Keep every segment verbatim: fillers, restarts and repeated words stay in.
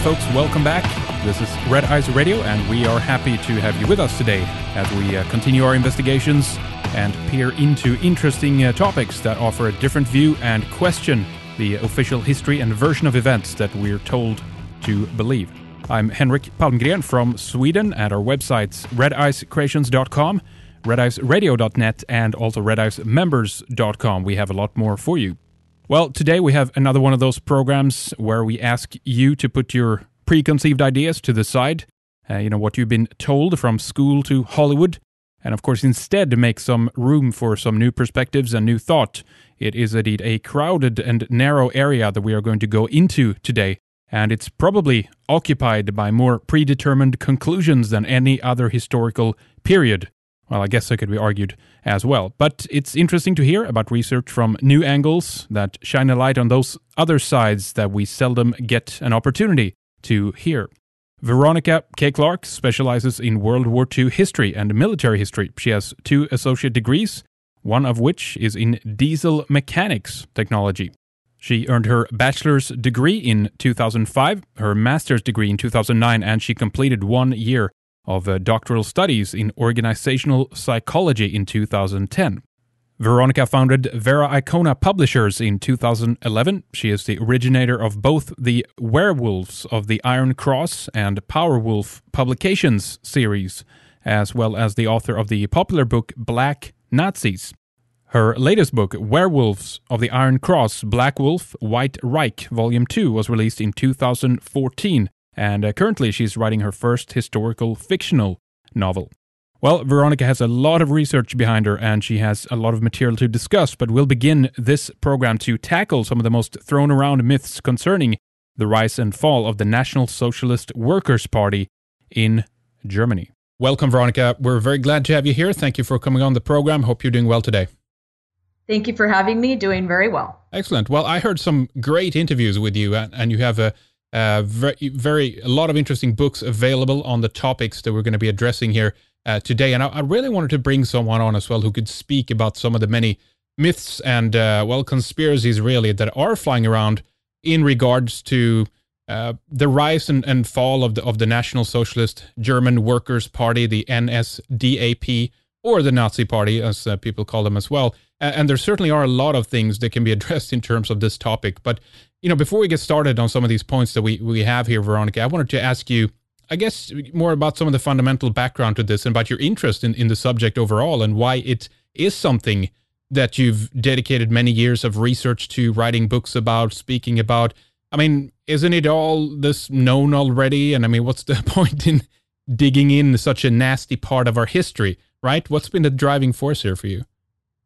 folks, welcome back. This is Red Eyes Radio, and we are happy to have you with us today as we uh, continue our investigations and peer into interesting uh, topics that offer a different view and question the official history and version of events that we're told to believe. I'm Henrik Palmgren from Sweden at our websites red eyes creations dot com, red eyes radio dot net, and also red eyes members dot com. We have a lot more for you. Well, today we have another one of those programs where we ask you to put your preconceived ideas to the side, uh, you know, what you've been told from school to Hollywood, and of course instead make some room for some new perspectives and new thought. It is indeed a crowded and narrow area that we are going to go into today, and it's probably occupied by more predetermined conclusions than any other historical period. Well, I guess that could be argued as well. But it's interesting to hear about research from new angles that shine a light on those other sides that we seldom get an opportunity to hear. Veronica K. Clark specializes in World War Two history and military history. She has two associate degrees, one of which is in diesel mechanics technology. She earned her bachelor's degree in two thousand five, her master's degree in two thousand nine, and she completed one year of uh, doctoral studies in organizational psychology in two thousand ten. Veronica founded Vera Icona Publishers in two thousand eleven. She is the originator of both the Werewolves of the Iron Cross and Powerwolf Publications series, as well as the author of the popular book Black Nazis. Her latest book, Werewolves of the Iron Cross, Black Wolf, White Reich, Volume two, was released in two thousand fourteen. And uh, currently she's writing her first historical fictional novel. Well, Veronica has a lot of research behind her, and she has a lot of material to discuss, but we'll begin this program to tackle some of the most thrown around myths concerning the rise and fall of the National Socialist Workers' Party in Germany. Welcome, Veronica. We're very glad to have you here. Thank you for coming on the program. Hope you're doing well today. Thank you for having me. Doing very well. Excellent. Well, I heard some great interviews with you, and, and you have a Uh, very, very, a lot of interesting books available on the topics that we're going to be addressing here uh, today. And I, I really wanted to bring someone on as well who could speak about some of the many myths and, uh, well, conspiracies really that are flying around in regards to uh, the rise and, and fall of the of the National Socialist German Workers' Party, the N S D A P, or the Nazi Party, as uh, people call them as well. Uh, and there certainly are a lot of things that can be addressed in terms of this topic. But you know, before we get started on some of these points that we, we have here, Veronica, I wanted to ask you, I guess, more about some of the fundamental background to this and about your interest in, in the subject overall and why it is something that you've dedicated many years of research to, writing books about, speaking about. I mean, isn't it all this known already? And I mean, what's the point in digging in such a nasty part of our history, right? What's been the driving force here for you?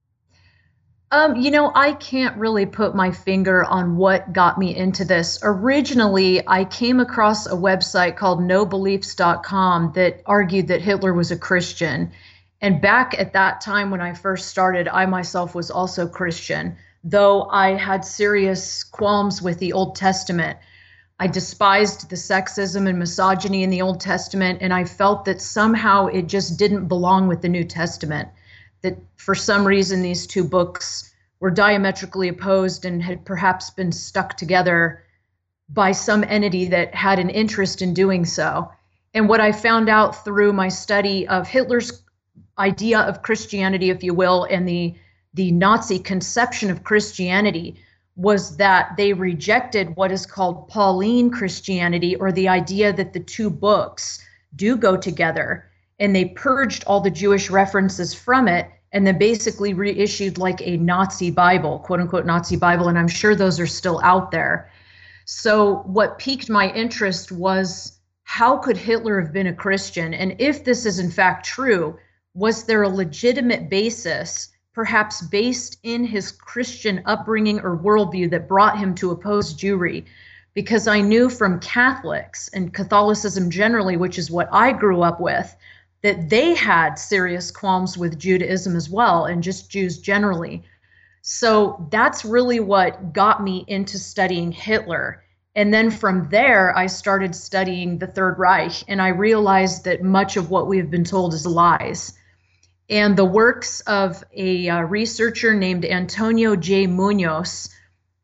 Um, you know, I can't really put my finger on what got me into this. Originally, I came across a website called no beliefs dot com that argued that Hitler was a Christian. And back at that time when I first started, I myself was also Christian, though I had serious qualms with the Old Testament. I despised the sexism and misogyny in the Old Testament, and I felt that somehow it just didn't belong with the New Testament. That for some reason these two books were diametrically opposed and had perhaps been stuck together by some entity that had an interest in doing so. And what I found out through my study of Hitler's idea of Christianity, if you will, and the, the Nazi conception of Christianity was that they rejected what is called Pauline Christianity, or the idea that the two books do go together. And they purged all the Jewish references from it and then basically reissued like a Nazi Bible, quote unquote Nazi Bible. And I'm sure those are still out there. So what piqued my interest was, how could Hitler have been a Christian? And if this is in fact true, was there a legitimate basis, perhaps based in his Christian upbringing or worldview, that brought him to oppose Jewry? Because I knew from Catholics and Catholicism generally, which is what I grew up with, that they had serious qualms with Judaism as well, and just Jews generally. So that's really what got me into studying Hitler. And then from there, I started studying the Third Reich, and I realized that much of what we have been told is lies. And the works of a uh, researcher named Antonio J. Munoz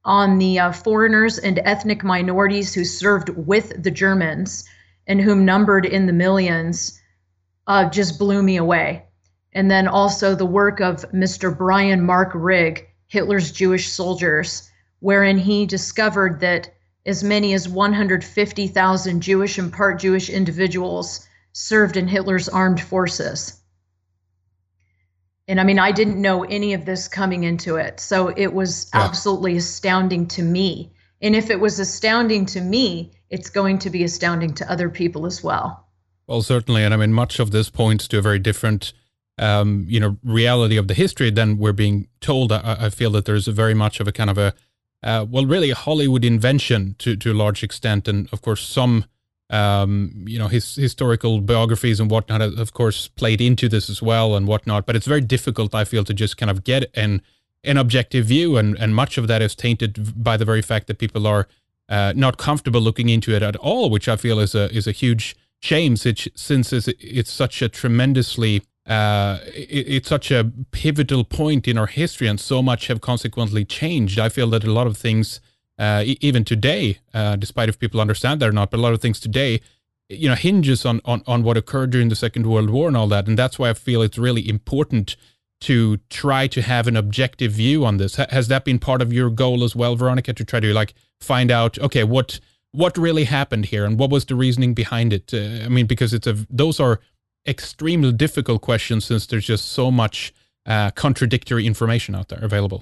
on the uh, foreigners and ethnic minorities who served with the Germans and whom numbered in the millions uh, just blew me away. And then also the work of Mister Brian Mark Rigg, Hitler's Jewish Soldiers, wherein he discovered that as many as one hundred fifty thousand Jewish and part Jewish individuals served in Hitler's armed forces. And I mean, I didn't know any of this coming into it. So it was yeah. absolutely astounding to me. And if it was astounding to me, it's going to be astounding to other people as well. Well, certainly. And I mean, much of this points to a very different, um, you know, reality of the history than we're being told. I, I feel that there's a very much of a kind of a, uh, well, really a Hollywood invention to, to a large extent. And of course, some, um, you know, his historical biographies and whatnot, of course, played into this as well and whatnot. But it's very difficult, I feel, to just kind of get an, an objective view. And, and much of that is tainted by the very fact that people are uh, not comfortable looking into it at all, which I feel is a is a huge shame, since, since it's, it's such a tremendously, uh, it, it's such a pivotal point in our history, and so much have consequently changed. I feel that a lot of things, uh, e- even today, uh, despite if people understand that or not, but a lot of things today, you know, hinges on, on, on what occurred during the Second World War and all that. And that's why I feel it's really important to try to have an objective view on this. H- has that been part of your goal as well, Veronica, to try to like find out, okay, what what really happened here and what was the reasoning behind it? Uh, I mean, because it's a those are extremely difficult questions, since there's just so much uh, contradictory information out there available.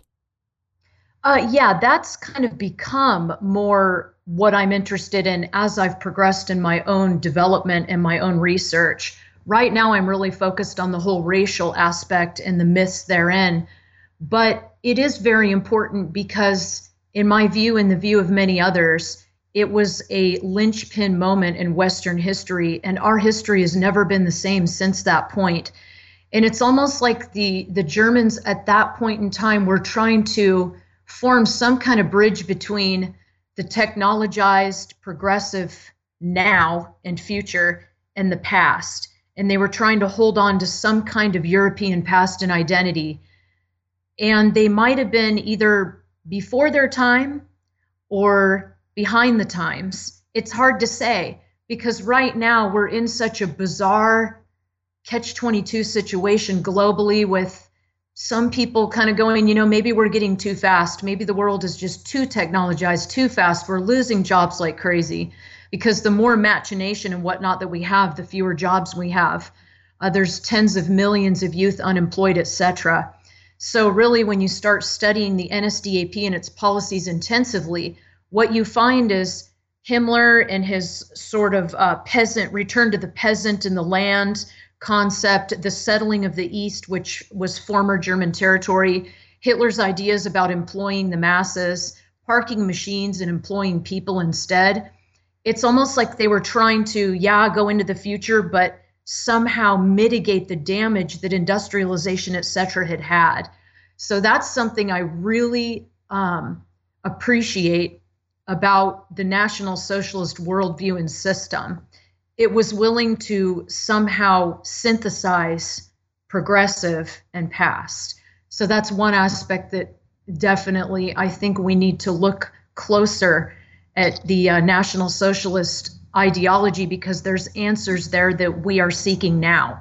Uh, yeah, that's kind of become more what I'm interested in as I've progressed in my own development and my own research. Right now, I'm really focused on the whole racial aspect and the myths therein. But it is very important because, in my view and the view of many others, it was a linchpin moment in Western history, and our history has never been the same since that point. And it's almost like the, the Germans at that point in time were trying to form some kind of bridge between the technologized, progressive now and future and the past. And they were trying to hold on to some kind of European past and identity. And they might have been either before their time or behind the times. It's hard to say, because right now we're in such a bizarre catch twenty-two situation globally, with some people kind of going, you know, maybe we're getting too fast. Maybe the world is just too technologized, too fast. We're losing jobs like crazy, because the more machination and whatnot that we have, the fewer jobs we have. Uh, there's tens of millions of youth unemployed, et cetera. So really, when you start studying the N S D A P and its policies intensively, what you find is Himmler and his sort of uh, peasant, return to the peasant and the land concept, the settling of the East, which was former German territory, Hitler's ideas about employing the masses, parking machines and employing people instead. It's almost like they were trying to, yeah, go into the future, but somehow mitigate the damage that industrialization, et cetera, had had. So that's something I really um, appreciate about the National Socialist worldview and system. It was willing to somehow synthesize progressive and past. So that's one aspect that definitely I think we need to look closer at the uh, National Socialist ideology, because there's answers there that we are seeking now.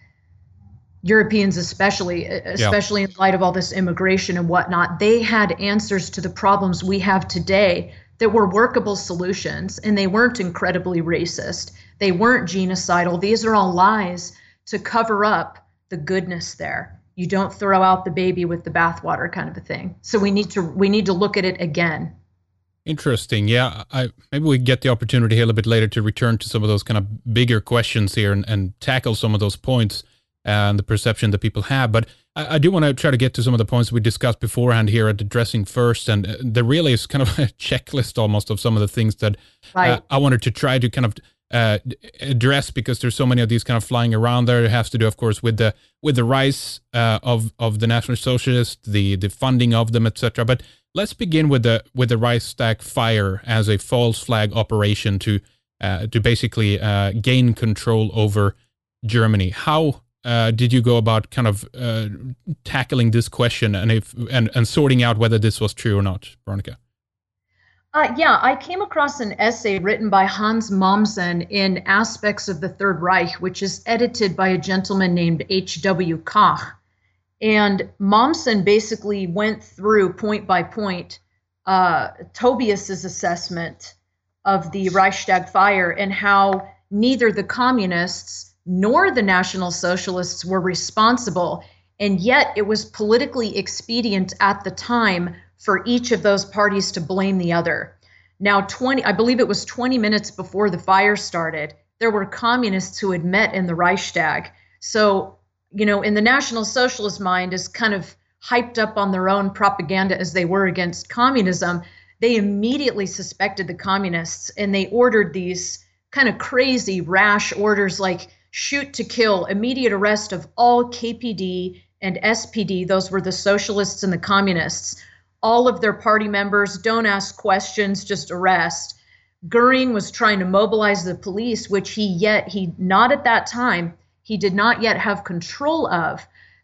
Europeans especially, especially yeah. in light of all this immigration and whatnot, they had answers to the problems we have today that were workable solutions, and they weren't incredibly racist. They weren't genocidal. These are all lies to cover up the goodness there. You don't throw out the baby with the bathwater, kind of a thing. So we need to we need to look at it again. Interesting. Yeah, I, maybe we get the opportunity here a little bit later to return to some of those kind of bigger questions here and, and tackle some of those points and the perception that people have. But I, I do want to try to get to some of the points we discussed beforehand here at addressing first. And there really is kind of a checklist almost of some of the things that right. uh, I wanted to try to kind of uh, address, because there's so many of these kind of flying around there. It has to do, of course, with the with the rise uh, of of the National Socialists, the the funding of them, et cetera. But let's begin with the with the Reichstag fire as a false flag operation to uh, to basically uh, gain control over Germany. How uh, did you go about kind of uh, tackling this question and if and, and sorting out whether this was true or not, Veronica? Uh, yeah, I came across an essay written by Hans Mommsen in Aspects of the Third Reich, which is edited by a gentleman named H W. Koch. And Mommsen basically went through point by point uh, Tobias's assessment of the Reichstag fire and how neither the communists nor the National Socialists were responsible. And yet it was politically expedient at the time for each of those parties to blame the other. Now, twenty, I believe it was twenty minutes before the fire started, there were communists who had met in the Reichstag. So, you know, in the National Socialist mind, as kind of hyped up on their own propaganda as they were against communism, they immediately suspected the communists and they ordered these kind of crazy, rash orders like shoot to kill, immediate arrest of all K P D and S P D. Those were the socialists and the communists. All of their party members, don't ask questions, just arrest. Goering was trying to mobilize the police, which he yet, he not at that time, he did not yet have control of.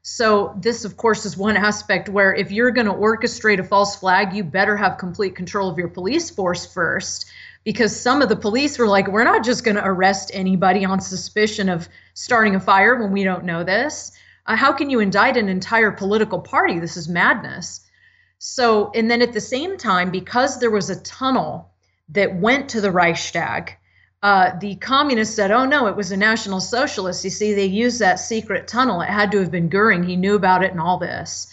So this, of course, is one aspect where if you're going to orchestrate a false flag, you better have complete control of your police force first, because some of the police were like, we're not just going to arrest anybody on suspicion of starting a fire when we don't know this. Uh, how can you indict an entire political party? This is madness. So, and then at the same time, because there was a tunnel that went to the Reichstag, uh, the communists said, oh no, it was a National Socialist. You see, they used that secret tunnel. It had to have been Goering. He knew about it and all this.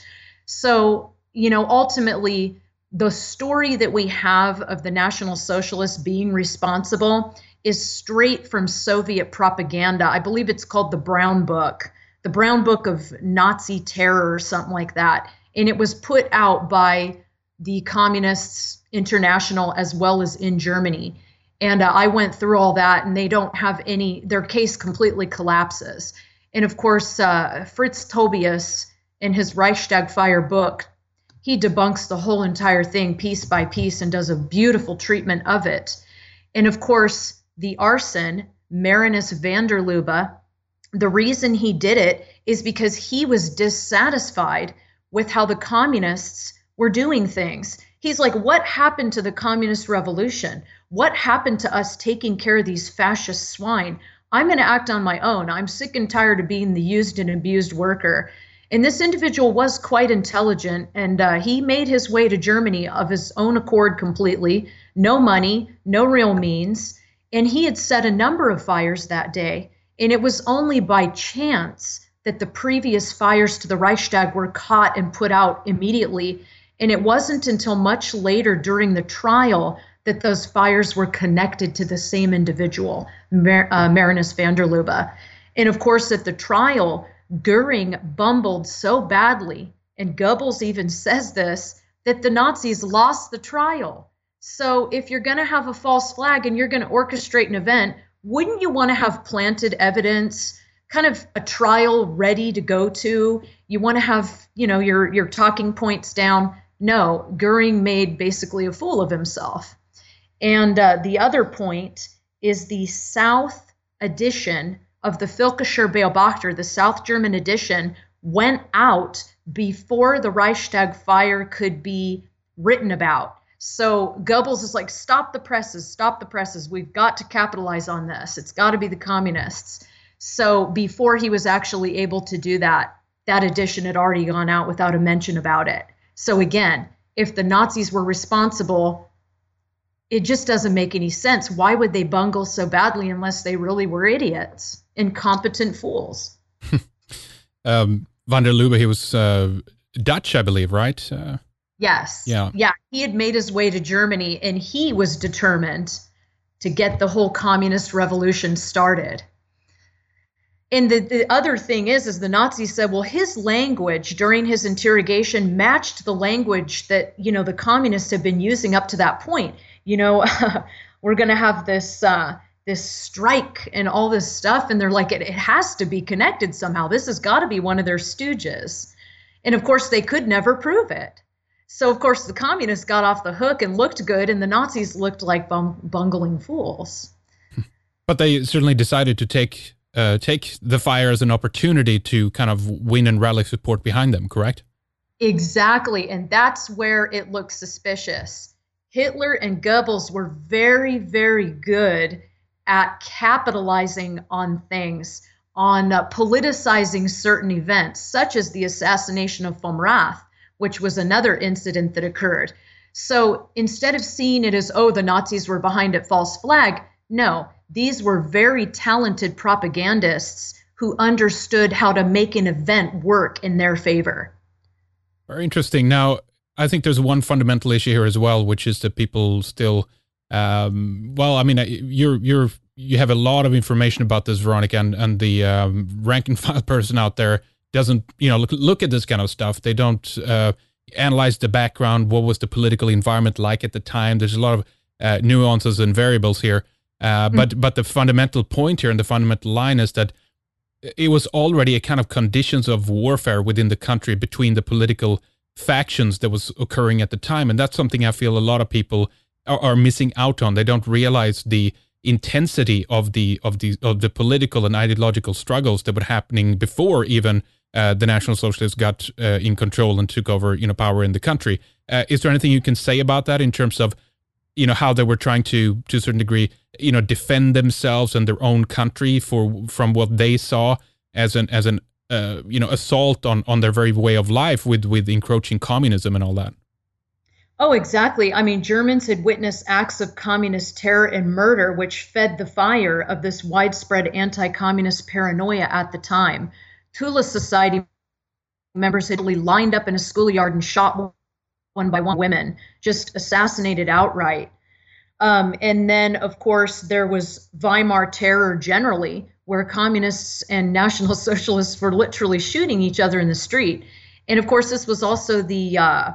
So, you know, ultimately, the story that we have of the National Socialists being responsible is straight from Soviet propaganda. I believe it's called the Brown Book, the Brown Book of Nazi Terror or something like that. And it was put out by the Communists International as well as in Germany. And uh, I went through all that, and they don't have any, their case completely collapses. And of course, uh, Fritz Tobias in his Reichstag Fire book, he debunks the whole entire thing piece by piece and does a beautiful treatment of it. And of course, the arson, Marinus van der Lubbe, the reason he did it is because he was dissatisfied with how the communists were doing things. He's like, what happened to the communist revolution? What happened to us taking care of these fascist swine? I'm going to act on my own. I'm sick and tired of being the used and abused worker. And this individual was quite intelligent, and uh, he made his way to Germany of his own accord completely. No money, no real means. And he had set a number of fires that day. And it was only by chance that the previous fires to the Reichstag were caught and put out immediately. And it wasn't until much later during the trial that those fires were connected to the same individual, Mar- uh, Marinus van der Lubbe. And of course, at the trial, Goering bumbled so badly, and Goebbels even says this, that the Nazis lost the trial. So if you're going to have a false flag and you're going to orchestrate an event, wouldn't you want to have planted evidence, kind of a trial ready to go to? You want to have, you know, your, your talking points down. No, Goering made basically a fool of himself. And uh, the other point is the South edition of the Völkischer Beobachter, the South German edition, went out before the Reichstag fire could be written about. So Goebbels is like, stop the presses, stop the presses. We've got to capitalize on this. It's got to be the communists. So before he was actually able to do that, that edition had already gone out without a mention about it. So again, if the Nazis were responsible, it just doesn't make any sense. Why would they bungle so badly unless they really were idiots, incompetent fools? um, van der Lubbe, he was uh, Dutch, I believe, right? Uh, yes. Yeah. Yeah. He had made his way to Germany, and he was determined to get the whole communist revolution started. And the, the other thing is, is the Nazis said, well, his language during his interrogation matched the language that, you know, the communists had been using up to that point. You know, we're going to have this uh, this strike and all this stuff. And they're like, it, it has to be connected somehow. This has got to be one of their stooges. And of course, they could never prove it. So, of course, the communists got off the hook and looked good, and the Nazis looked like bung- bungling fools. But they certainly decided to take uh, take the fire as an opportunity to kind of win and rally support behind them, correct? Exactly. And that's where it looks suspicious. Hitler and Goebbels were very, very good at capitalizing on things, on uh, politicizing certain events, such as the assassination of Vom Rath, which was another incident that occurred. So instead of seeing it as, oh, the Nazis were behind it, false flag, no, these were very talented propagandists who understood how to make an event work in their favor. Very interesting. Now, I think there's one fundamental issue here as well, which is that people still, um, well, I mean, you're you're you have a lot of information about this, Veronica, and and the um, rank and file person out there doesn't, you know, look look at this kind of stuff. They don't uh, analyze the background. What was the political environment like at the time? There's a lot of uh, nuances and variables here. Uh, but mm-hmm. but the fundamental point here and the fundamental line is that it was already a kind of conditions of warfare within the country between the political factions that was occurring at the time. And that's something I feel a lot of people are, are missing out on. They don't realize the intensity of the of the of the political and ideological struggles that were happening before even uh, the National Socialists got uh, in control and took over, you know, power in the country. Uh, is there anything you can say about that in terms of, you know, how they were trying to, to a certain degree, you know, defend themselves and their own country for from what they saw as an as an uh, you know assault on on their very way of life with with encroaching communism and all that? Oh, exactly. I mean, Germans had witnessed acts of communist terror and murder, which fed the fire of this widespread anti-communist paranoia at the time. Tula Society members had really lined up in a schoolyard and shot one by one women, just assassinated outright. Um, and then, of course, there was Weimar terror generally, where communists and National Socialists were literally shooting each other in the street. And of course, this was also the, uh,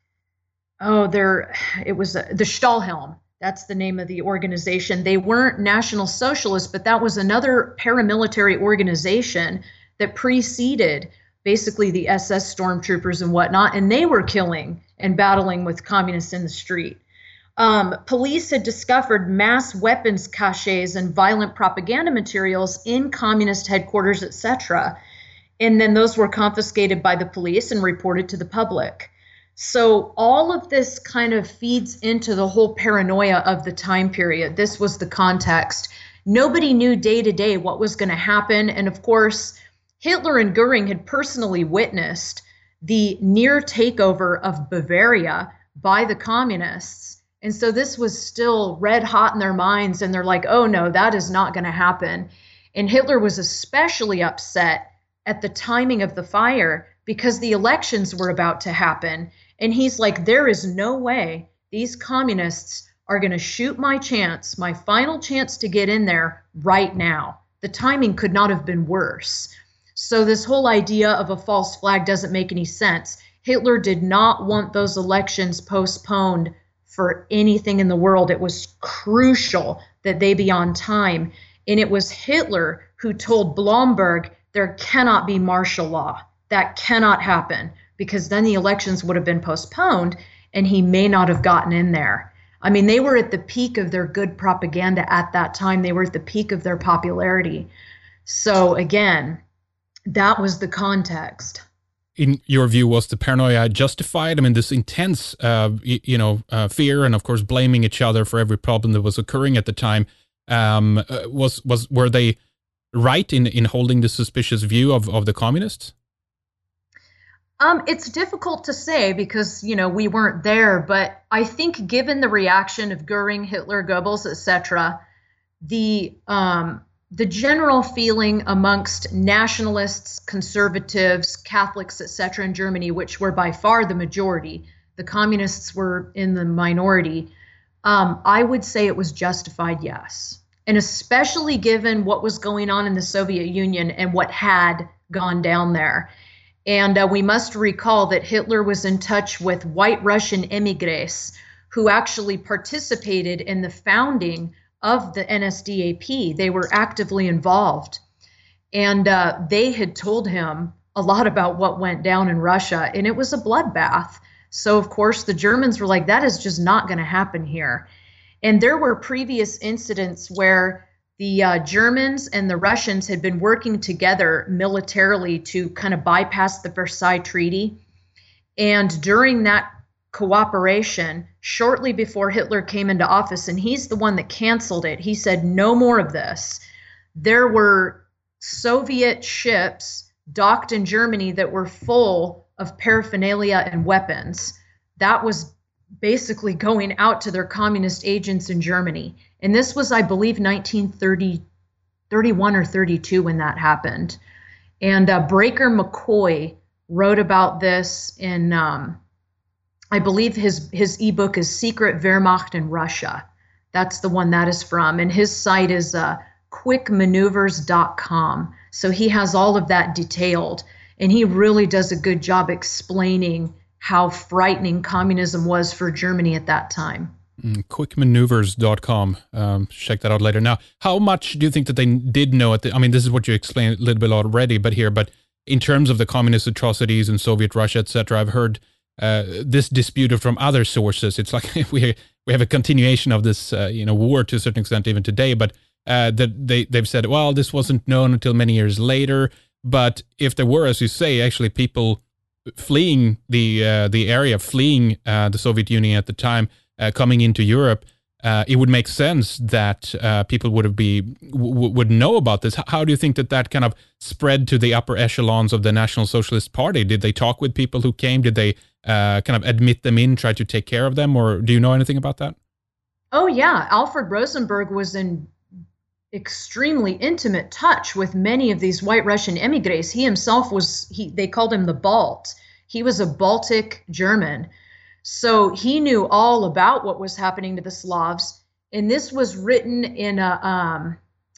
oh, there, it was uh, the Stahlhelm. That's the name of the organization. They weren't National Socialists, but that was another paramilitary organization that preceded basically the S S stormtroopers and whatnot, and they were killing and battling with communists in the street. Um, police had discovered mass weapons caches and violent propaganda materials in communist headquarters, et cetera. And then those were confiscated by the police and reported to the public. So all of this kind of feeds into the whole paranoia of the time period. This was the context. Nobody knew day to day what was going to happen. And of course, Hitler and Goering had personally witnessed the near takeover of Bavaria by the communists. And so this was still red hot in their minds. And they're like, oh, no, that is not going to happen. And Hitler was especially upset at the timing of the fire because the elections were about to happen. And he's like, there is no way these communists are going to shoot my chance, my final chance to get in there right now. The timing could not have been worse. So this whole idea of a false flag doesn't make any sense. Hitler did not want those elections postponed for anything in the world. It was crucial that they be on time. And it was Hitler who told Blomberg there cannot be martial law. That cannot happen, because then the elections would have been postponed and he may not have gotten in there. I mean, they were at the peak of their good propaganda at that time. They were at the peak of their popularity. So again, that was the context. In your view, was the paranoia justified? I mean, this intense, uh, you, you know, uh, fear and, of course, blaming each other for every problem that was occurring at the time. Um, uh, was was were they right in, in holding the suspicious view of, of the communists? Um, it's difficult to say because, you know, we weren't there. But I think given the reaction of Goering, Hitler, Goebbels, et cetera, the um, the general feeling amongst nationalists, conservatives, Catholics, et cetera in Germany, which were by far the majority, the communists were in the minority, um, I would say it was justified, yes. And especially given what was going on in the Soviet Union and what had gone down there. And uh, we must recall that Hitler was in touch with white Russian emigres who actually participated in the founding of the N S D A P. They were actively involved. And uh, they had told him a lot about what went down in Russia, and it was a bloodbath. So, of course, the Germans were like, that is just not going to happen here. And there were previous incidents where the uh, Germans and the Russians had been working together militarily to kind of bypass the Versailles Treaty. And during that cooperation, shortly before Hitler came into office, and he's the one that canceled it. He said, no more of this. There were Soviet ships docked in Germany that were full of paraphernalia and weapons. That was basically going out to their communist agents in Germany. And this was, I believe, nineteen thirty, thirty-one or thirty-two when that happened. And uh, Breaker McCoy wrote about this in, um, I believe his, his ebook is Secret Wehrmacht in Russia. That's the one that is from. And his site is uh, quick maneuvers dot com. So he has all of that detailed. And he really does a good job explaining how frightening communism was for Germany at that time. Mm, quick maneuvers dot com. Um, check that out later. Now, how much do you think that they did know at the, I mean, this is what you explained a little bit already, but here, but in terms of the communist atrocities in Soviet Russia, et cetera, I've heard uh, this disputed from other sources. It's like we we have a continuation of this, uh, you know, war to a certain extent even today, but uh, that they, they've said, well, this wasn't known until many years later. But if there were, as you say, actually people fleeing the uh, the area, fleeing uh, the Soviet Union at the time, uh, coming into Europe, uh, it would make sense that uh, people would have be w- would know about this. How do you think that that kind of spread to the upper echelons of the National Socialist Party? Did they talk with people who came? Did they uh, kind of admit them in, try to take care of them, or do you know anything about that? Oh yeah, Alfred Rosenberg was in extremely intimate touch with many of these White Russian emigres. He himself was, he they called him the Balt. He was a Baltic German. So he knew all about what was happening to the Slavs. And this was written in a, um,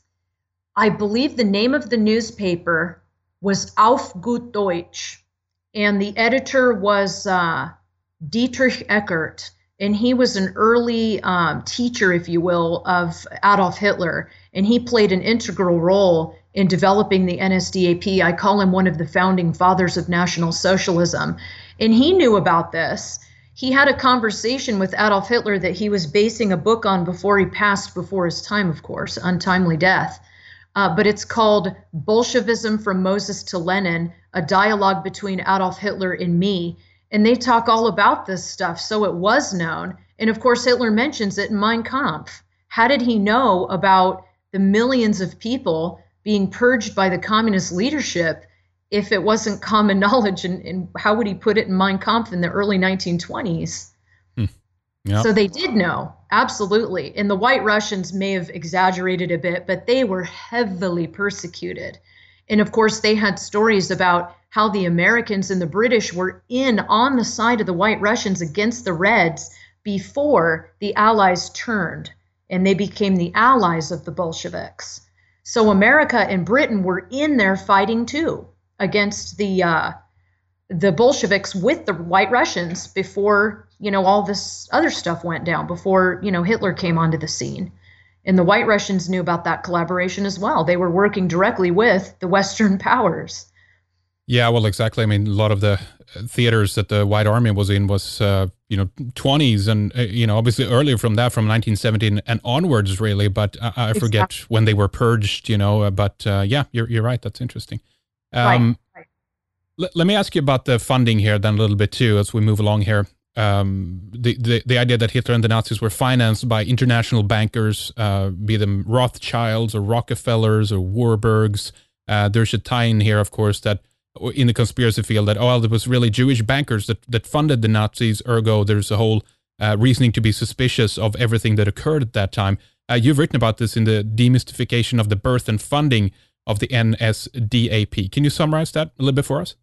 I believe the name of the newspaper was Auf gut Deutsch. And the editor was uh, Dietrich Eckert. And he was an early um, teacher, if you will, of Adolf Hitler. And he played an integral role in developing the N S D A P. I call him one of the founding fathers of National Socialism. And he knew about this. He had a conversation with Adolf Hitler that he was basing a book on before he passed before his time, of course, untimely death. Uh, but it's called Bolshevism from Moses to Lenin, a dialogue between Adolf Hitler and me. And they talk all about this stuff, so it was known. And of course, Hitler mentions it in Mein Kampf. How did he know about the millions of people being purged by the communist leadership if it wasn't common knowledge? And, and how would he put it in Mein Kampf in the early nineteen twenties? Hmm. Yep. So they did know, absolutely. And the White Russians may have exaggerated a bit, but they were heavily persecuted. And of course, they had stories about how the Americans and the British were in on the side of the White Russians against the Reds before the Allies turned, and they became the allies of the Bolsheviks. So America and Britain were in there fighting too against the uh, the Bolsheviks with the White Russians before, you know, all this other stuff went down, before, you know, Hitler came onto the scene. And the White Russians knew about that collaboration as well. They were working directly with the Western powers. Yeah, well, exactly. I mean, a lot of the theaters that the White Army was in was, uh, you know, twenties and, uh, you know, obviously earlier from that, from nineteen seventeen and onwards, really. But I, I forget exactly when they were purged, you know. Uh, but uh, yeah, you're you're right. That's interesting. Um, right. right. L- let me ask you about the funding here then a little bit too, as we move along here. Um, the, the the idea that Hitler and the Nazis were financed by international bankers, uh, be them Rothschilds or Rockefellers or Warburgs. Uh, there's a tie in here, of course, that in the conspiracy field that, oh, well, there was really Jewish bankers that, that funded the Nazis, ergo there's a whole uh, reasoning to be suspicious of everything that occurred at that time. Uh, you've written about this in the Demystification of the Birth and Funding of the N S D A P. Can you summarize that a little bit for us?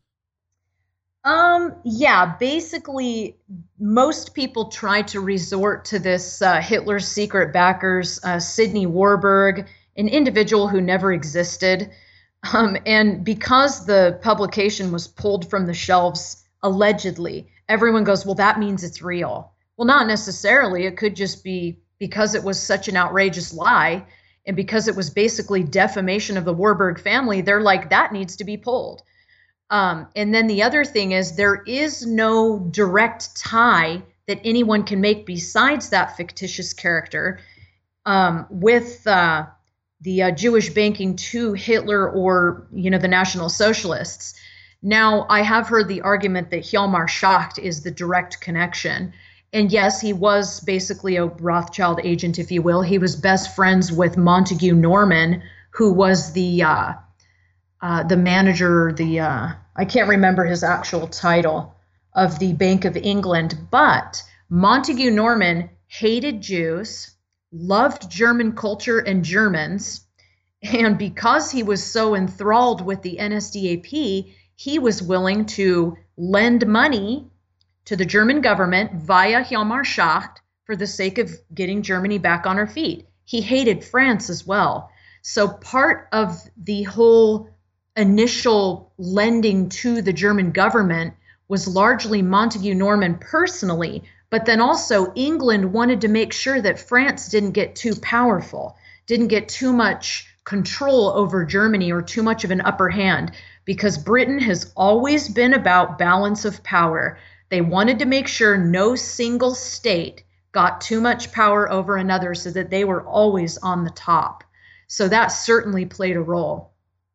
Um, yeah, basically, most people try to resort to this uh, Hitler's secret backers, uh, Sidney Warburg, an individual who never existed. Um, and because the publication was pulled from the shelves, allegedly, everyone goes, well, that means it's real. Well, not necessarily. It could just be because it was such an outrageous lie. And because it was basically defamation of the Warburg family, they're like, that needs to be pulled. Um, and then the other thing is there is no direct tie that anyone can make besides that fictitious character um, with uh, the uh, Jewish banking to Hitler or, you know, the National Socialists. Now, I have heard the argument that Hjalmar Schacht is the direct connection. And yes, he was basically a Rothschild agent, if you will. He was best friends with Montague Norman, who was the uh, uh, the manager, the uh, I can't remember his actual title, of the Bank of England. But Montague Norman hated Jews, loved German culture and Germans, and because he was so enthralled with the N S D A P, he was willing to lend money to the German government via Hjalmar Schacht for the sake of getting Germany back on her feet. He hated France as well. So part of the whole initial lending to the German government was largely Montague Norman personally, but then also England wanted to make sure that France didn't get too powerful, didn't get too much control over Germany or too much of an upper hand, because Britain has always been about balance of power. They wanted to make sure no single state got too much power over another so that they were always on the top. So that certainly played a role.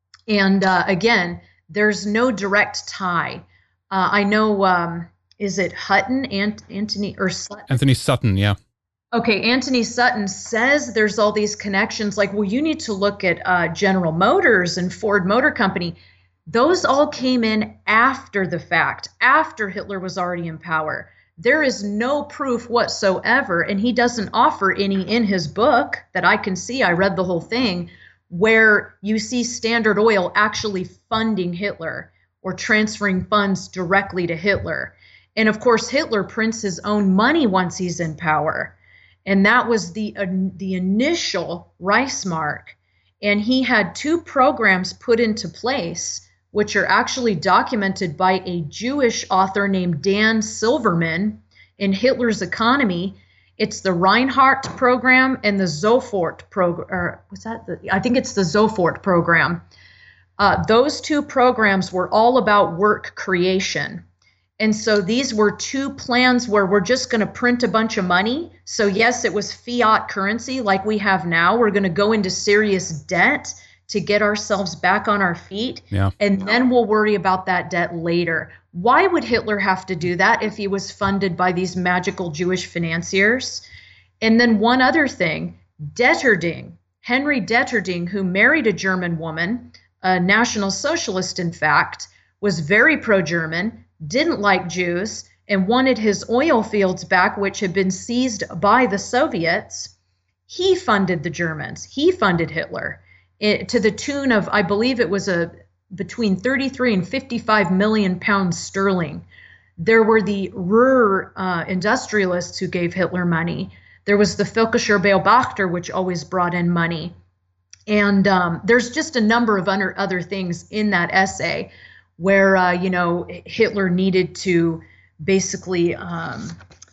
And uh, again, there's no direct tie. Uh, I know, um, is it Hutton, Ant- Anthony, or Sutton? Anthony Sutton, yeah. Okay, Anthony Sutton says there's all these connections, like, well, you need to look at uh, General Motors and Ford Motor Company. Those all came in after the fact, after Hitler was already in power. There is no proof whatsoever, and he doesn't offer any in his book that I can see. I read the whole thing, where you see Standard Oil actually funding Hitler or transferring funds directly to Hitler. And of course, Hitler prints his own money once he's in power. And that was the uh, the initial Reichsmark. And he had two programs put into place, which are actually documented by a Jewish author named Dan Silverman in Hitler's Economy. It's the Reinhardt program and the Sofort program. Or was that the, I think it's the Sofort program. Uh, those two programs were all about work creation. And so these were two plans where we're just going to print a bunch of money. So yes, it was fiat currency like we have now. We're going to go into serious debt to get ourselves back on our feet. Yeah. And then we'll worry about that debt later. Why would Hitler have to do that if he was funded by these magical Jewish financiers? And then one other thing, Detterding, Henry Detterding, who married a German woman, a National Socialist, in fact, was very pro-German, didn't like Jews, and wanted his oil fields back, which had been seized by the Soviets. He funded the Germans. He funded Hitler it, to the tune of, I believe it was a between thirty-three and fifty-five million pounds sterling. There were the Ruhr uh, industrialists who gave Hitler money. There was the Völkischer Beobachter, which always brought in money. And um, there's just a number of other, other things in that essay where, uh, you know, Hitler needed to basically, um,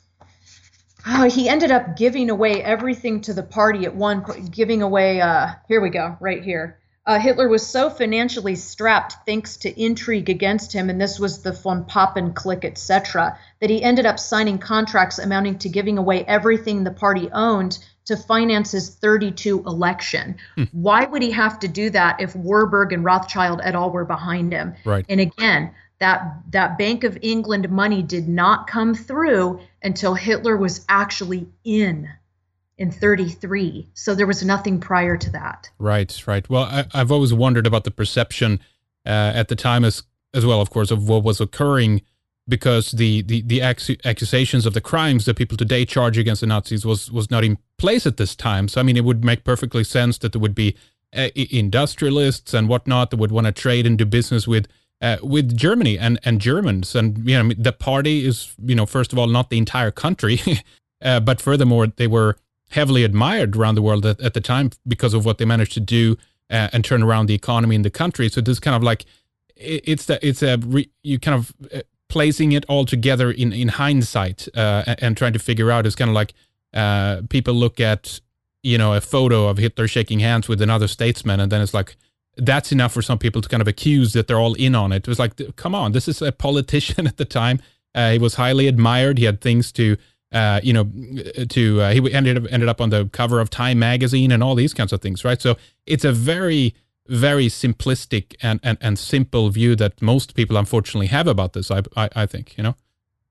oh, he ended up giving away everything to the party at one point, giving away, uh, here we go, right here. Uh, Hitler was so financially strapped thanks to intrigue against him, and this was the von Papen clique, et cetera, that he ended up signing contracts amounting to giving away everything the party owned to finance his thirty-two election. Hmm. Why would he have to do that if Warburg and Rothschild et al. Were behind him? Right. And again, that, that Bank of England money did not come through until Hitler was actually in. in thirty-three. So there was nothing prior to that. Right, right. Well, I, I've always wondered about the perception uh, at the time as as well, of course, of what was occurring, because the the, the ac- accusations of the crimes that people today charge against the Nazis was, was not in place at this time. So, I mean, it would make perfectly sense that there would be uh, industrialists and whatnot that would want to trade and do business with uh, with Germany and, and Germans. And, you know, the party is, you know, first of all, not the entire country, uh, but furthermore, they were heavily admired around the world at, at the time because of what they managed to do uh, and turn around the economy in the country. So this kind of like, it, it's the, it's a, re, you kind of uh, placing it all together in, in hindsight uh, and, and trying to figure out is kind of like uh, people look at, you know, a photo of Hitler shaking hands with another statesman, and then it's like, that's enough for some people to kind of accuse that they're all in on it. It was like, come on, this is a politician at the time. Uh, he was highly admired. He had things to, Uh, you know, to uh, he ended up ended up on the cover of Time magazine and all these kinds of things, right? So it's a very, very simplistic and, and, and simple view that most people unfortunately have about this. I I, I think, you know.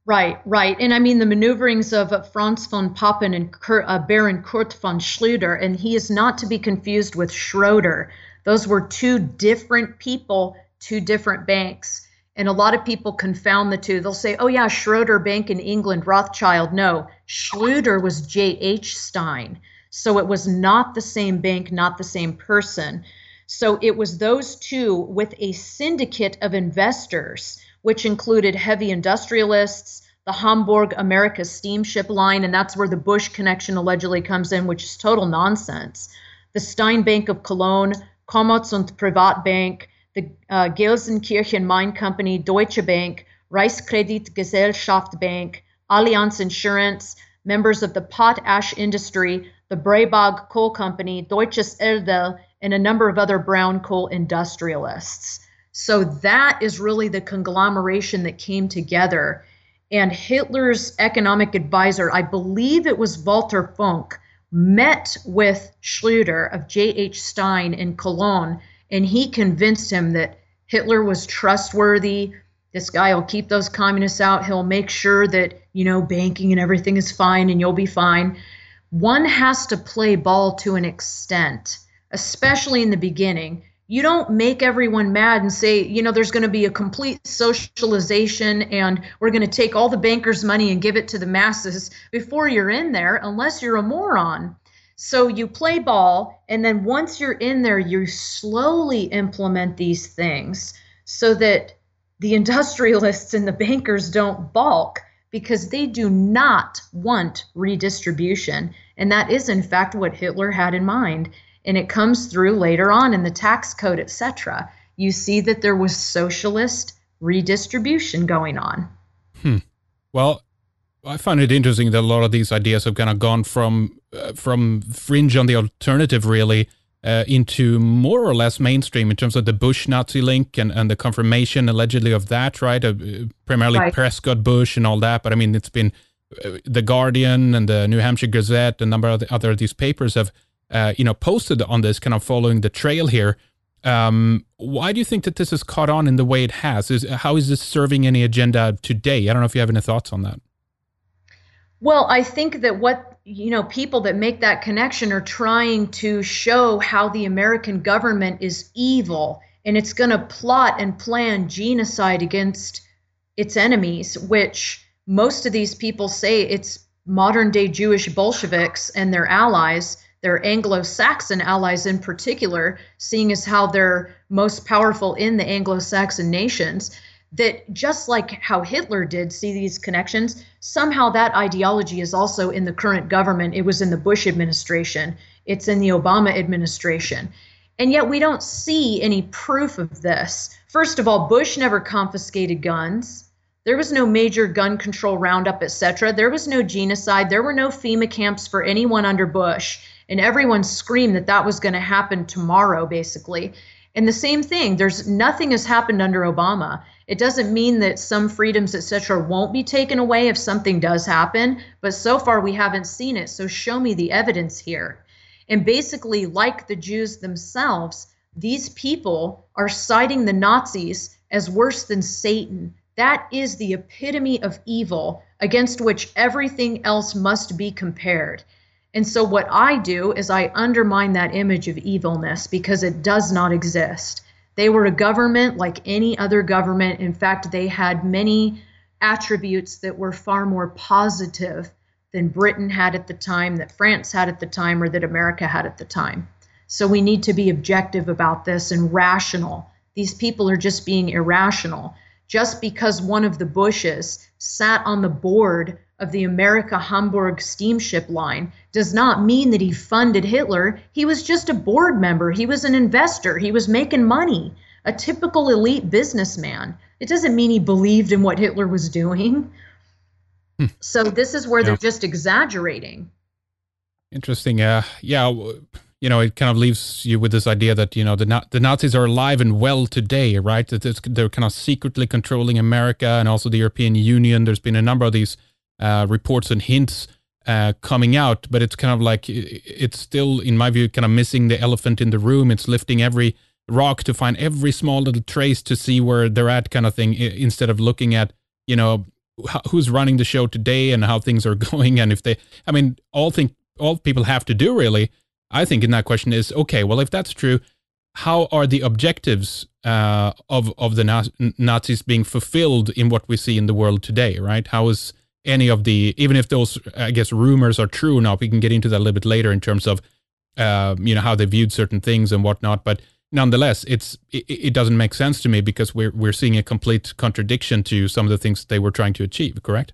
Right, right. And I mean, the maneuverings of uh, Franz von Papen and Kurt, uh, Baron Kurt von Schlüter, and he is not to be confused with Schroeder. Those were two different people, two different banks. And a lot of people confound the two. They'll say, oh, yeah, Schroeder Bank in England, Rothschild. No, Schlüter was J H. Stein. So it was not the same bank, not the same person. So it was those two with a syndicate of investors, which included heavy industrialists, the Hamburg America steamship line, and that's where the Bush connection allegedly comes in, which is total nonsense. The Stein Bank of Cologne, Commerz- und Privatbank, the uh, Gelsenkirchen Mine Company, Deutsche Bank, Reichskreditgesellschaft Bank, Allianz Insurance, members of the potash industry, the Breibag Coal Company, Deutsches Erdöl, and a number of other brown coal industrialists. So that is really the conglomeration that came together. And Hitler's economic advisor, I believe it was Walter Funk, met with Schlüter of J H. Stein in Cologne, and he convinced him that Hitler was trustworthy. This guy will keep those communists out. He'll make sure that, you know, banking and everything is fine and you'll be fine. One has to play ball to an extent, especially in the beginning. You don't make everyone mad and say, you know, there's going to be a complete socialization and we're going to take all the bankers' money and give it to the masses before you're in there, unless you're a moron. So you play ball, and then once you're in there, you slowly implement these things so that the industrialists and the bankers don't balk, because they do not want redistribution. And that is, in fact, what Hitler had in mind. And it comes through later on in the tax code, et cetera. You see that there was socialist redistribution going on. Hmm. Well, I find it interesting that a lot of these ideas have kind of gone from uh, from fringe on the alternative, really, uh, into more or less mainstream in terms of the Bush Nazi link and, and the confirmation, allegedly, of that, right? Uh, primarily right. Prescott Bush and all that. But I mean, it's been uh, the Guardian and the New Hampshire Gazette, a number of the other of these papers have Uh, you know, posted on this, kind of following the trail here. Um, why do you think that this has caught on in the way it has? Is how is this serving any agenda today? I don't know if you have any thoughts on that. Well, I think that what, you know, people that make that connection are trying to show how the American government is evil and it's going to plot and plan genocide against its enemies, which most of these people say it's modern day Jewish Bolsheviks and their allies. Their Anglo-Saxon allies in particular, seeing as how they're most powerful in the Anglo-Saxon nations, that just like how Hitler did see these connections, somehow that ideology is also in the current government. It was in the Bush administration. It's in the Obama administration. And yet we don't see any proof of this. First of all, Bush never confiscated guns. There was no major gun control roundup, et cetera. There was no genocide. There were no FEMA camps for anyone under Bush. And everyone screamed that that was going to happen tomorrow, basically. And the same thing, there's nothing has happened under Obama. It doesn't mean that some freedoms, et cetera, won't be taken away if something does happen. But so far, we haven't seen it. So show me the evidence here. And basically, like the Jews themselves, these people are citing the Nazis as worse than Satan. That is the epitome of evil against which everything else must be compared. And so what I do is I undermine that image of evilness because it does not exist. They were a government like any other government. In fact, they had many attributes that were far more positive than Britain had at the time, that France had at the time, or that America had at the time. So we need to be objective about this and rational. These people are just being irrational. Just because one of the Bushes sat on the board of the America Hamburg steamship line does not mean that he funded Hitler. He was just a board member. He was an investor. He was making money, a typical elite businessman. It doesn't mean he believed in what Hitler was doing. Hmm. So this is where yeah. they're just exaggerating. Interesting. Uh, yeah, you know, it kind of leaves you with this idea that, you know, the the Nazis are alive and well today, right? That they're kind of secretly controlling America and also the European Union. There's been a number of these Uh, reports and hints uh, coming out, but it's kind of like it's still, in my view, kind of missing the elephant in the room. It's lifting every rock to find every small little trace to see where they're at, kind of thing, instead of looking at, you know, who's running the show today and how things are going, and if they, I mean, all think all people have to do really, I think, in that question is, okay, well, if that's true, how are the objectives uh, of of the Na- Nazis being fulfilled in what we see in the world today, right? How is any of the, even if those, I guess, rumors are true now, we can get into that a little bit later in terms of, uh, you know, how they viewed certain things and whatnot, but nonetheless, it's it, it doesn't make sense to me because we're we're seeing a complete contradiction to some of the things they were trying to achieve, correct?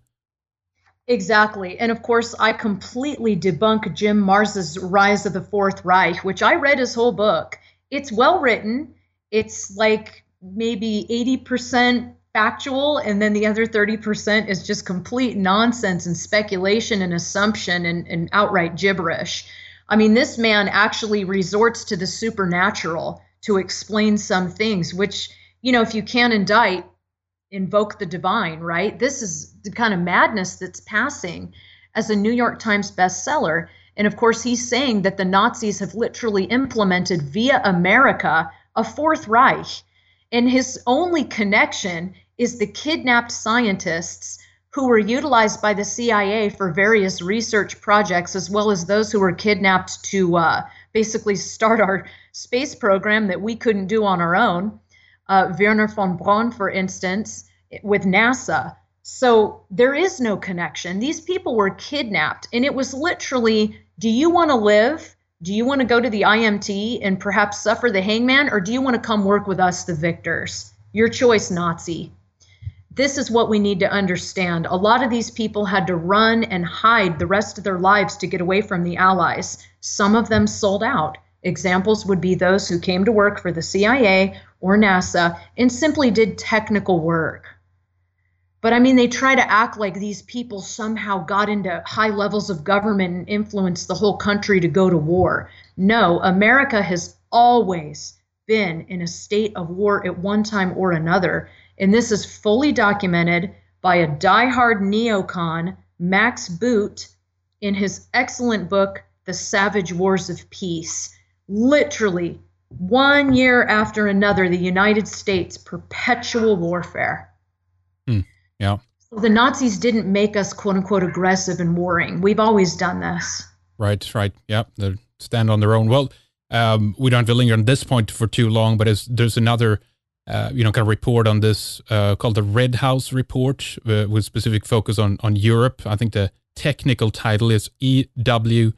Exactly. And of course, I completely debunk Jim Mars's Rise of the Fourth Reich, which I read his whole book. It's well written. It's like maybe eighty percent factual, and then the other thirty percent is just complete nonsense and speculation and assumption and, and outright gibberish. I mean, this man actually resorts to the supernatural to explain some things, which, you know, if you can't indict, invoke the divine, right? This is the kind of madness that's passing as a New York Times bestseller. And of course, he's saying that the Nazis have literally implemented via America a Fourth Reich. And his only connection is the kidnapped scientists who were utilized by the C I A for various research projects, as well as those who were kidnapped to uh, basically start our space program that we couldn't do on our own. Uh, Werner von Braun, for instance, with NASA. So there is no connection. These people were kidnapped, and it was literally, do you want to live? Do you want to go to the I M T and perhaps suffer the hangman, or do you want to come work with us, the victors? Your choice, Nazi. This is what we need to understand. A lot of these people had to run and hide the rest of their lives to get away from the Allies. Some of them sold out. Examples would be those who came to work for the C I A or NASA and simply did technical work. But I mean, they try to act like these people somehow got into high levels of government and influenced the whole country to go to war. No, America has always been in a state of war at one time or another. And this is fully documented by a diehard neocon, Max Boot, in his excellent book, The Savage Wars of Peace. Literally, one year after another, the United States, perpetual warfare. Hmm. Yeah. So the Nazis didn't make us, quote unquote, aggressive and warring. We've always done this. Right, right. Yeah, they stand on their own. Well, um, we don't have to linger on this point for too long, but as, there's another Uh, you know, kind of report on this uh, called the Red House Report, uh, with specific focus on, on Europe. I think the technical title is E W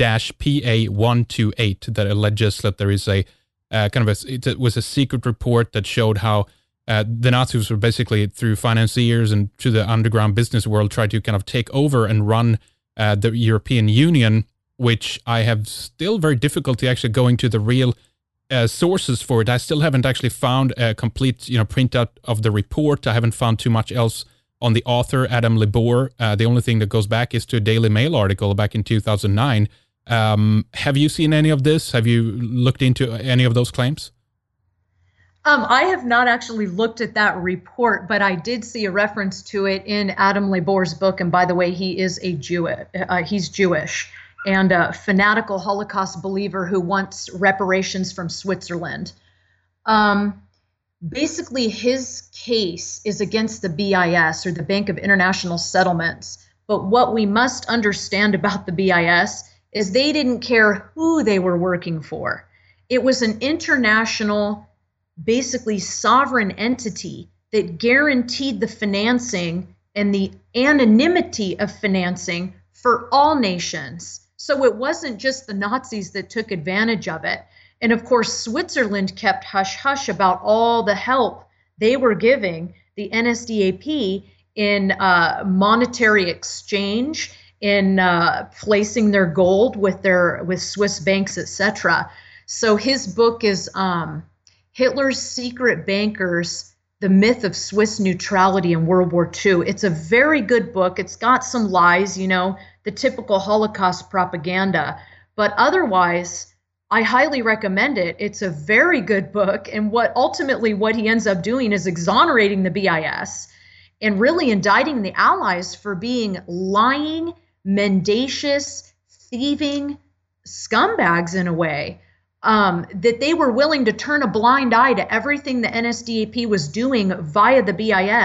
P A one two eight, that alleges that there is a uh, kind of a, it was a secret report that showed how uh, the Nazis were basically, through financiers and through the underground business world, tried to kind of take over and run uh, the European Union, which I have still very difficulty actually going to the real Uh, sources for it. I still haven't actually found a complete, you know, printout of the report. I haven't found too much else on the author, Adam Libor. Uh, the only thing that goes back is to a Daily Mail article back in two thousand nine. Um, have you seen any of this? Have you looked into any of those claims? Um, I have not actually looked at that report, but I did see a reference to it in Adam Libor's book. And by the way, he is a Jew. Uh, he's Jewish. And a fanatical Holocaust believer who wants reparations from Switzerland. Um, basically, his case is against the B I S, or the Bank of International Settlements. But what we must understand about the B I S is they didn't care who they were working for. It was an international, basically sovereign entity that guaranteed the financing and the anonymity of financing for all nations. So it wasn't just the Nazis that took advantage of it. And of course, Switzerland kept hush-hush about all the help they were giving the N S D A P in uh, monetary exchange, in uh, placing their gold with their with Swiss banks, et cetera. So his book is um, Hitler's Secret Bankers, The Myth of Swiss Neutrality in World War Two. It's a very good book. It's got some lies, you know, the typical Holocaust propaganda. But otherwise, I highly recommend it. It's a very good book. And what ultimately what he ends up doing is exonerating the B I S and really indicting the Allies for being lying, mendacious, thieving scumbags in a way. Um, that they were willing to turn a blind eye to everything the N S D A P was doing via the B I S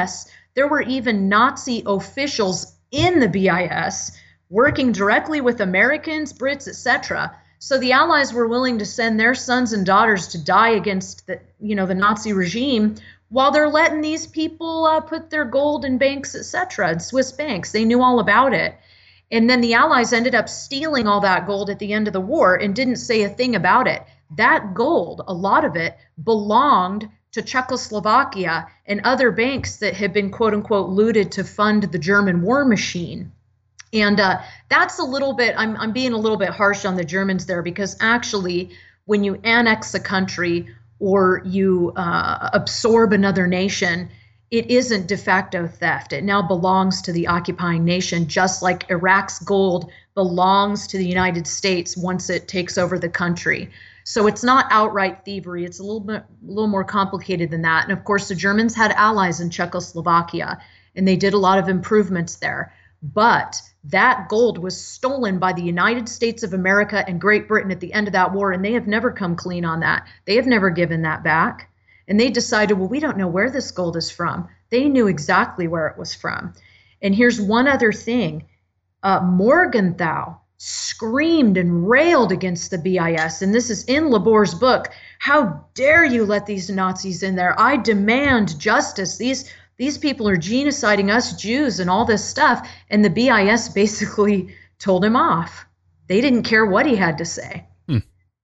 There were even Nazi officials in the B I S working directly with Americans, Brits, et cetera. So the Allies were willing to send their sons and daughters to die against the, you know, the Nazi regime, while they're letting these people uh, put their gold in banks, et cetera, in Swiss banks. They knew all about it. And then the Allies ended up stealing all that gold at the end of the war and didn't say a thing about it. That gold, a lot of it, belonged to Czechoslovakia and other banks that had been, quote unquote, looted to fund the German war machine. And uh, that's a little bit, I'm, I'm being a little bit harsh on the Germans there, because actually when you annex a country or you uh, absorb another nation, it isn't de facto theft. It now belongs to the occupying nation, just like Iraq's gold belongs to the United States once it takes over the country. So it's not outright thievery. It's a little bit, a little more complicated than that. And of course, the Germans had allies in Czechoslovakia, and they did a lot of improvements there. But that gold was stolen by the United States of America and Great Britain at the end of that war, and they have never come clean on that. They have never given that back. And they decided, well, we don't know where this gold is from. They knew exactly where it was from. And here's one other thing. Uh, Morgenthau screamed and railed against the B I S, and this is in Labor's book. How dare you let these Nazis in there? I demand justice. These These people are genociding us Jews and all this stuff. And the B I S basically told him off. They didn't care what he had to say. Hmm.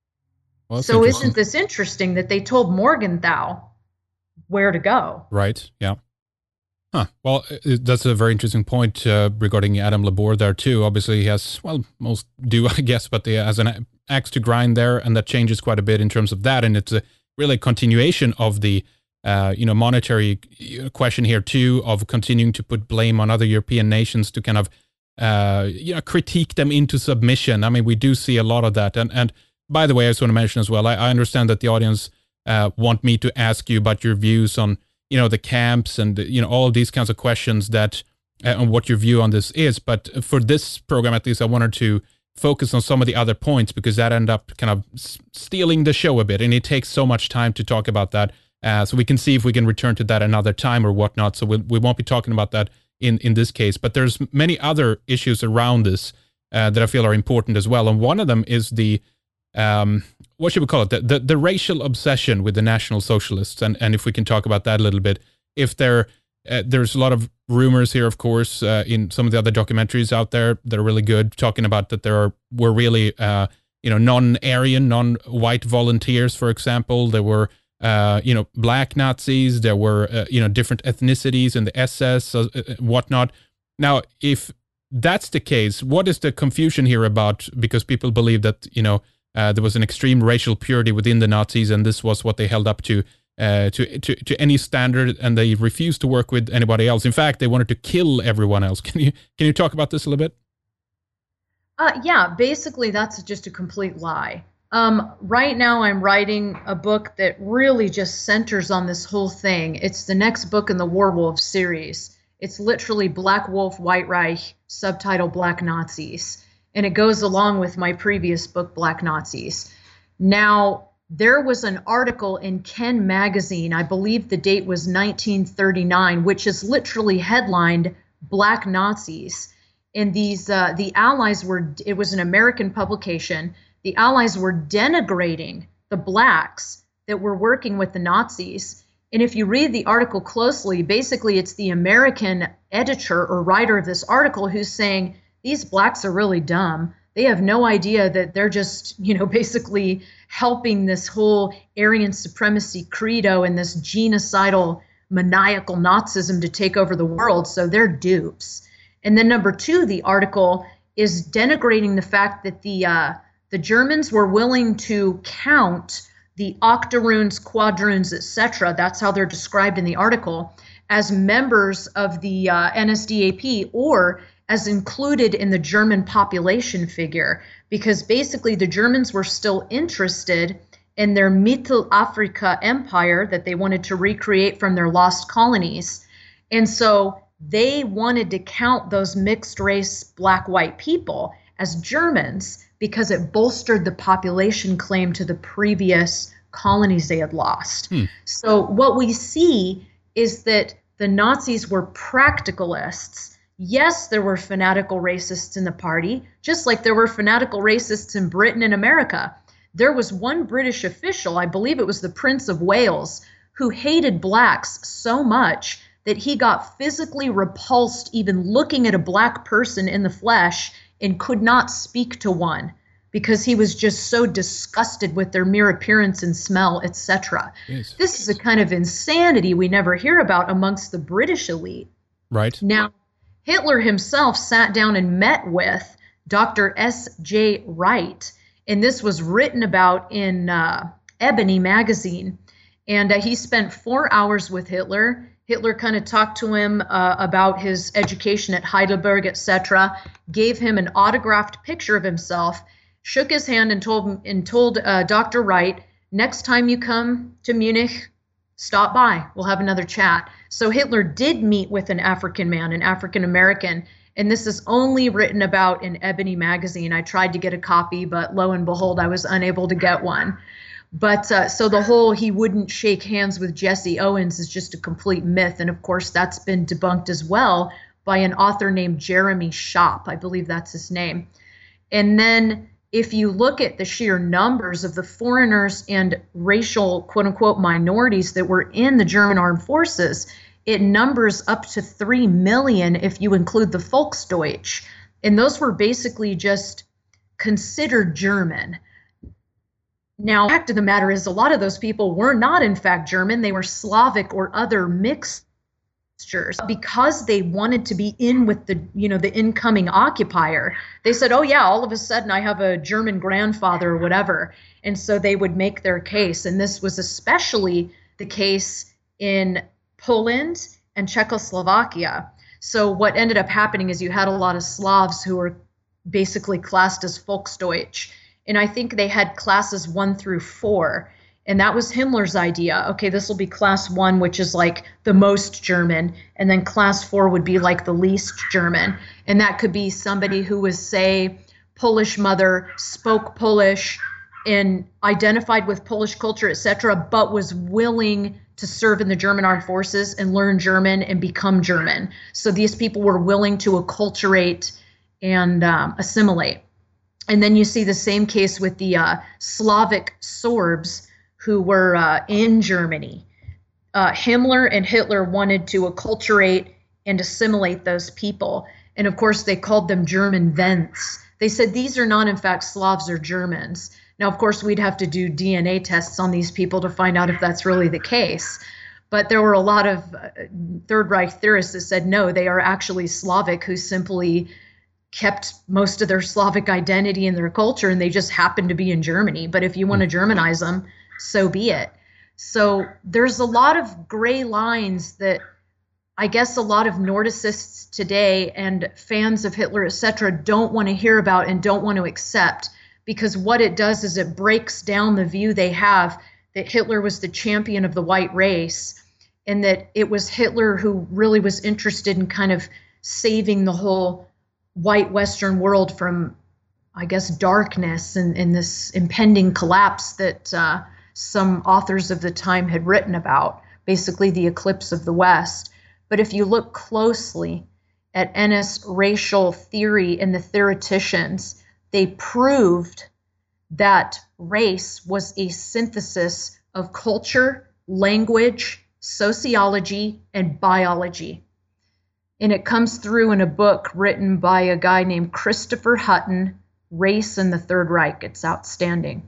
Well, so isn't this interesting that they told Morgenthau where to go? Right. Yeah. Huh. Well, that's a very interesting point uh, regarding Adam Labor there too. Obviously he has, well, most do, I guess, but he has an axe to grind there, and that changes quite a bit in terms of that. And it's a really continuation of the Uh, you know, monetary question here too, of continuing to put blame on other European nations to kind of, uh, you know, critique them into submission. I mean, we do see a lot of that. And and by the way, I just want to mention as well, I, I understand that the audience uh, want me to ask you about your views on, you know, the camps and, you know, all of these kinds of questions that, uh, on what your view on this is. But for this program, at least, I wanted to focus on some of the other points, because that ended up kind of stealing the show a bit. And it takes so much time to talk about that. Uh, so we can see if we can return to that another time or whatnot. So we'll, we won't be talking about that in, in this case. But there's many other issues around this uh, that I feel are important as well. And one of them is the, um, what should we call it? The, the, the racial obsession with the National Socialists. And, and if we can talk about that a little bit. If there, uh, there's a lot of rumors here, of course, uh, in some of the other documentaries out there that are really good, talking about that there are, were really, uh, you know, non-Aryan, non-white volunteers, for example. There were Uh, you know, black Nazis, there were, uh, you know, different ethnicities in the S S, uh, whatnot. Now, if that's the case, what is the confusion here about? Because people believe that, you know, uh, there was an extreme racial purity within the Nazis, and this was what they held up to, uh, to, to, to any standard, and they refused to work with anybody else. In fact, they wanted to kill everyone else. Can you, can you talk about this a little bit? Uh, yeah, basically that's just a complete lie. Um, right now I'm writing a book that really just centers on this whole thing. It's the next book in the Warwolf series. It's literally Black Wolf, White Reich, subtitle Black Nazis. And it goes along with my previous book, Black Nazis. Now, there was an article in Ken magazine, I believe the date was nineteen thirty-nine, which is literally headlined Black Nazis. And these, uh, the Allies were, it was an American publication. The Allies were denigrating the blacks that were working with the Nazis. And if you read the article closely, basically it's the American editor or writer of this article who's saying, these blacks are really dumb. They have no idea that they're just, you know, basically helping this whole Aryan supremacy credo and this genocidal, maniacal Nazism to take over the world. So they're dupes. And then number two, the article is denigrating the fact that the, uh, The Germans were willing to count the octoroons, quadroons, et cetera, that's how they're described in the article, as members of the uh, N S D A P or as included in the German population figure, because basically the Germans were still interested in their Mittelafrika empire that they wanted to recreate from their lost colonies. And so they wanted to count those mixed race black-white people as Germans, because it bolstered the population claim to the previous colonies they had lost. Hmm. So what we see is that the Nazis were practicalists. Yes, there were fanatical racists in the party, just like there were fanatical racists in Britain and America. There was one British official, I believe it was the Prince of Wales, who hated blacks so much that he got physically repulsed even looking at a black person in the flesh and could not speak to one because he was just so disgusted with their mere appearance and smell, et cetera. Yes. This is a kind of insanity we never hear about amongst the British elite. Right. Now, Hitler himself sat down and met with Doctor S J Wright, and this was written about in uh, Ebony magazine. And uh, he spent four hours with Hitler. Hitler kind of talked to him uh, about his education at Heidelberg, et cetera, gave him an autographed picture of himself, shook his hand and told him, and told uh, Doctor Wright, next time you come to Munich, stop by. We'll have another chat. So Hitler did meet with an African man, an African American, and this is only written about in Ebony magazine. I tried to get a copy, but lo and behold, I was unable to get one. But uh, so the whole he wouldn't shake hands with Jesse Owens is just a complete myth. And of course, that's been debunked as well by an author named Jeremy Schopp. I believe that's his name. And then if you look at the sheer numbers of the foreigners and racial, quote unquote, minorities that were in the German armed forces, it numbers up to three million if you include the Volksdeutsch. And those were basically just considered German. Now, the fact of the matter is a lot of those people were not, in fact, German. They were Slavic or other mixtures. Because they wanted to be in with the, you know, the incoming occupier, they said, oh, yeah, all of a sudden I have a German grandfather or whatever. And so they would make their case. And this was especially the case in Poland and Czechoslovakia. So what ended up happening is you had a lot of Slavs who were basically classed as Volksdeutsch. And I think they had classes one through four. And that was Himmler's idea. Okay, this will be class one, which is like the most German. And then class four would be like the least German. And that could be somebody who was, say, Polish mother, spoke Polish, and identified with Polish culture, et cetera, but was willing to serve in the German armed forces and learn German and become German. So these people were willing to acculturate and um, assimilate. And then you see the same case with the uh, Slavic Sorbs who were uh, in Germany. Uh, Himmler and Hitler wanted to acculturate and assimilate those people. And of course, they called them German Wends. They said these are not, in fact, Slavs or Germans. Now, of course, we'd have to do D N A tests on these people to find out if that's really the case. But there were a lot of uh, Third Reich theorists that said, no, they are actually Slavic who simply kept most of their Slavic identity in their culture, and they just happened to be in Germany. But if you want to Germanize them, so be it. So there's a lot of gray lines that I guess a lot of Nordicists today and fans of Hitler, et cetera, don't want to hear about and don't want to accept, because what it does is it breaks down the view they have that Hitler was the champion of the white race and that it was Hitler who really was interested in kind of saving the whole white Western world from, I guess, darkness and, and this impending collapse that uh, some authors of the time had written about, basically the eclipse of the West. But if you look closely at Ennis racial theory and the theoreticians, they proved that race was a synthesis of culture, language, sociology, and biology. And it comes through in a book written by a guy named Christopher Hutton, Race in the Third Reich. It's outstanding.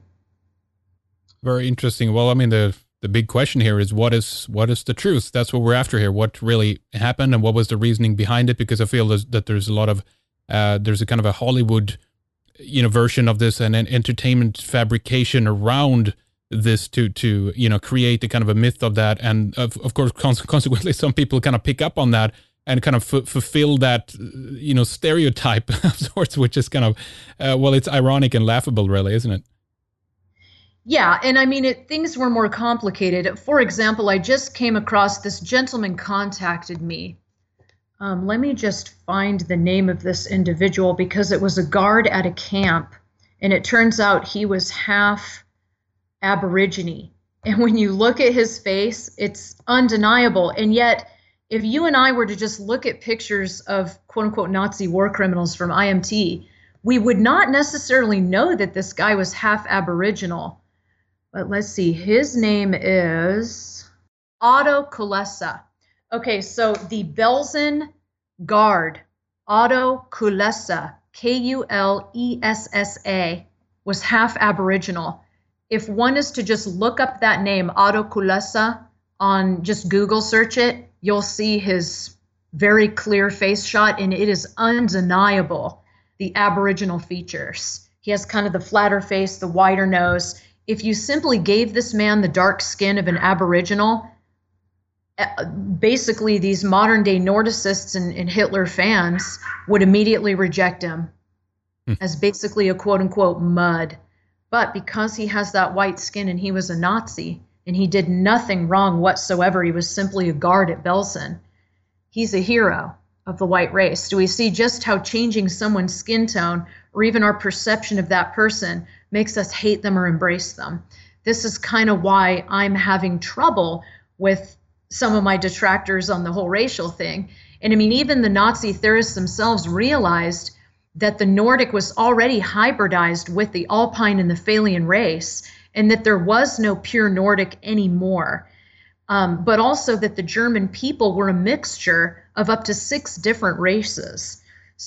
Very interesting. Well, I mean, the the big question here is what is what is the truth? That's what we're after here. What really happened and what was the reasoning behind it? Because I feel that there's a lot of, uh, there's a kind of a Hollywood, you know, version of this and an entertainment fabrication around this to, to you know, create the kind of a myth of that. And of, of course, cons- consequently, some people kind of pick up on that and kind of f- fulfill that, you know, stereotype of sorts, which is kind of, uh, well, it's ironic and laughable, really, isn't it? Yeah, and I mean, it, things were more complicated. For example, I just came across this gentleman contacted me. Um, let me just find the name of this individual because it was a guard at a camp, and it turns out he was half Aborigine. And when you look at his face, it's undeniable, and yet If you and I were to just look at pictures of quote unquote Nazi war criminals from I M T, we would not necessarily know that this guy was half Aboriginal. But let's see, his name is Otto Kulesa. Okay, so the Belsen Guard, Otto Kulesa, K U L E S S A, was half Aboriginal. If one is to just look up that name, Otto Kulesa, on just Google search it, you'll see his very clear face shot, and it is undeniable, the Aboriginal features. He has kind of the flatter face, the wider nose. If you simply gave this man the dark skin of an Aboriginal, basically these modern day Nordicists and, and Hitler fans would immediately reject him mm. as basically a quote unquote mud. But because he has that white skin and he was a Nazi and he did nothing wrong whatsoever, he was simply a guard at Belsen, he's a hero of the white race. Do we see just how changing someone's skin tone or even our perception of that person makes us hate them or embrace them? This is kind of why I'm having trouble with some of my detractors on the whole racial thing. And I mean, even the Nazi theorists themselves realized that the Nordic was already hybridized with the Alpine and the Phalian race, and that there was no pure Nordic anymore. Um, but also that the German people were a mixture of up to six different races.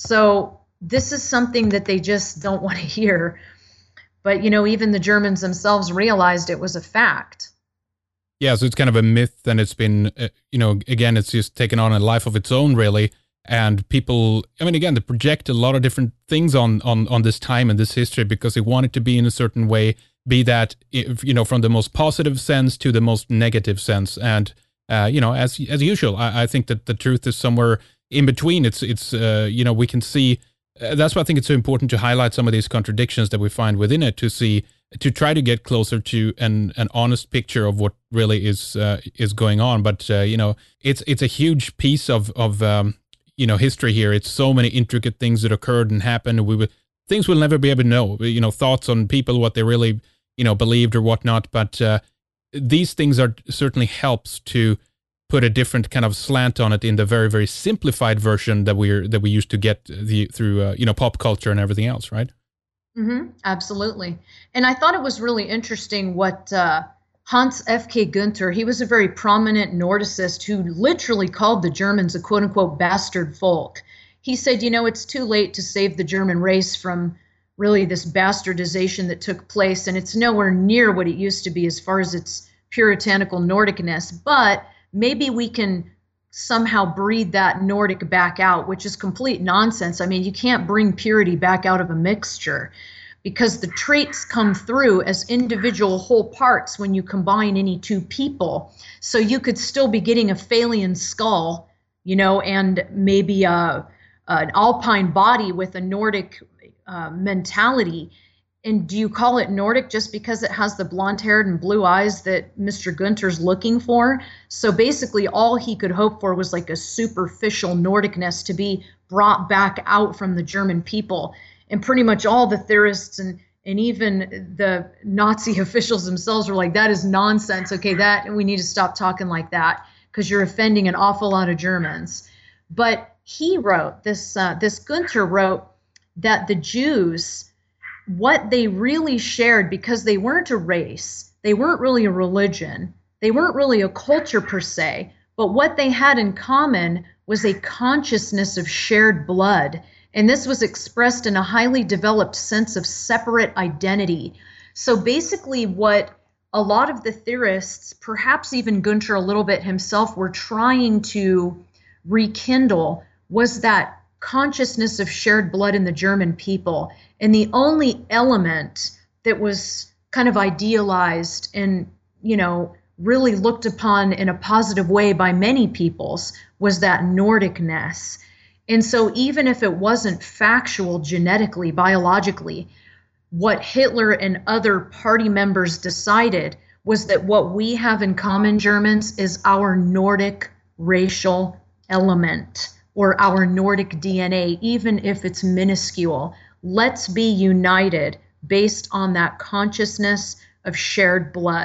So this is something that they just don't want to hear. But, you know, even the Germans themselves realized it was a fact. Yeah, so it's kind of a myth, and it's been, uh, you know, again, it's just taken on a life of its own, really. And people, I mean, again, they project a lot of different things on on on this time and this history because they want it to be in a certain way, be that, you know, from the most positive sense to the most negative sense. And, uh, you know, as as usual, I, I think that the truth is somewhere in between. It's, it's uh, you know, we can see, uh, that's why I think it's so important to highlight some of these contradictions that we find within it, to see, to try to get closer to an an honest picture of what really is uh, is going on. But uh, you know, it's it's a huge piece of of um, you know, history here. It's so many intricate things that occurred and happened. We would, things we'll never be able to know. You know, thoughts on people, what they really, you know, believed or whatnot. But uh, these things are certainly helps to put a different kind of slant on it in the very very simplified version that we're that we used to get the through uh, you know, pop culture and everything else, right? Mm-hmm, absolutely. And I thought it was really interesting what uh, Hans F K Günther, he was a very prominent Nordicist who literally called the Germans a quote-unquote bastard folk. He said, you know, it's too late to save the German race from really this bastardization that took place, and it's nowhere near what it used to be as far as its puritanical Nordicness, but maybe we can somehow breed that Nordic back out, which is complete nonsense. I mean, you can't bring purity back out of a mixture because the traits come through as individual whole parts when you combine any two people. So you could still be getting a Phalian skull, you know, and maybe a, an Alpine body with a Nordic uh, mentality. And do you call it Nordic just because it has the blonde-haired and blue eyes that Mister Günther's looking for? So basically all he could hope for was like a superficial Nordicness to be brought back out from the German people. And pretty much all the theorists and, and even the Nazi officials themselves were like, that is nonsense. Okay, that we need to stop talking like that because you're offending an awful lot of Germans. But he wrote, this, uh, this Günther wrote that the Jews, what they really shared, because they weren't a race, they weren't really a religion, they weren't really a culture per se, but what they had in common was a consciousness of shared blood. And this was expressed in a highly developed sense of separate identity. So basically what a lot of the theorists, perhaps even Günther a little bit himself, were trying to rekindle was that consciousness of shared blood in the German people. And the only element that was kind of idealized and, you know, really looked upon in a positive way by many peoples was that Nordicness. And so even if it wasn't factual genetically, biologically, what Hitler and other party members decided was that what we have in common, Germans, is our Nordic racial element or our Nordic D N A, even if it's minuscule. Let's be united based on that consciousness of shared blood.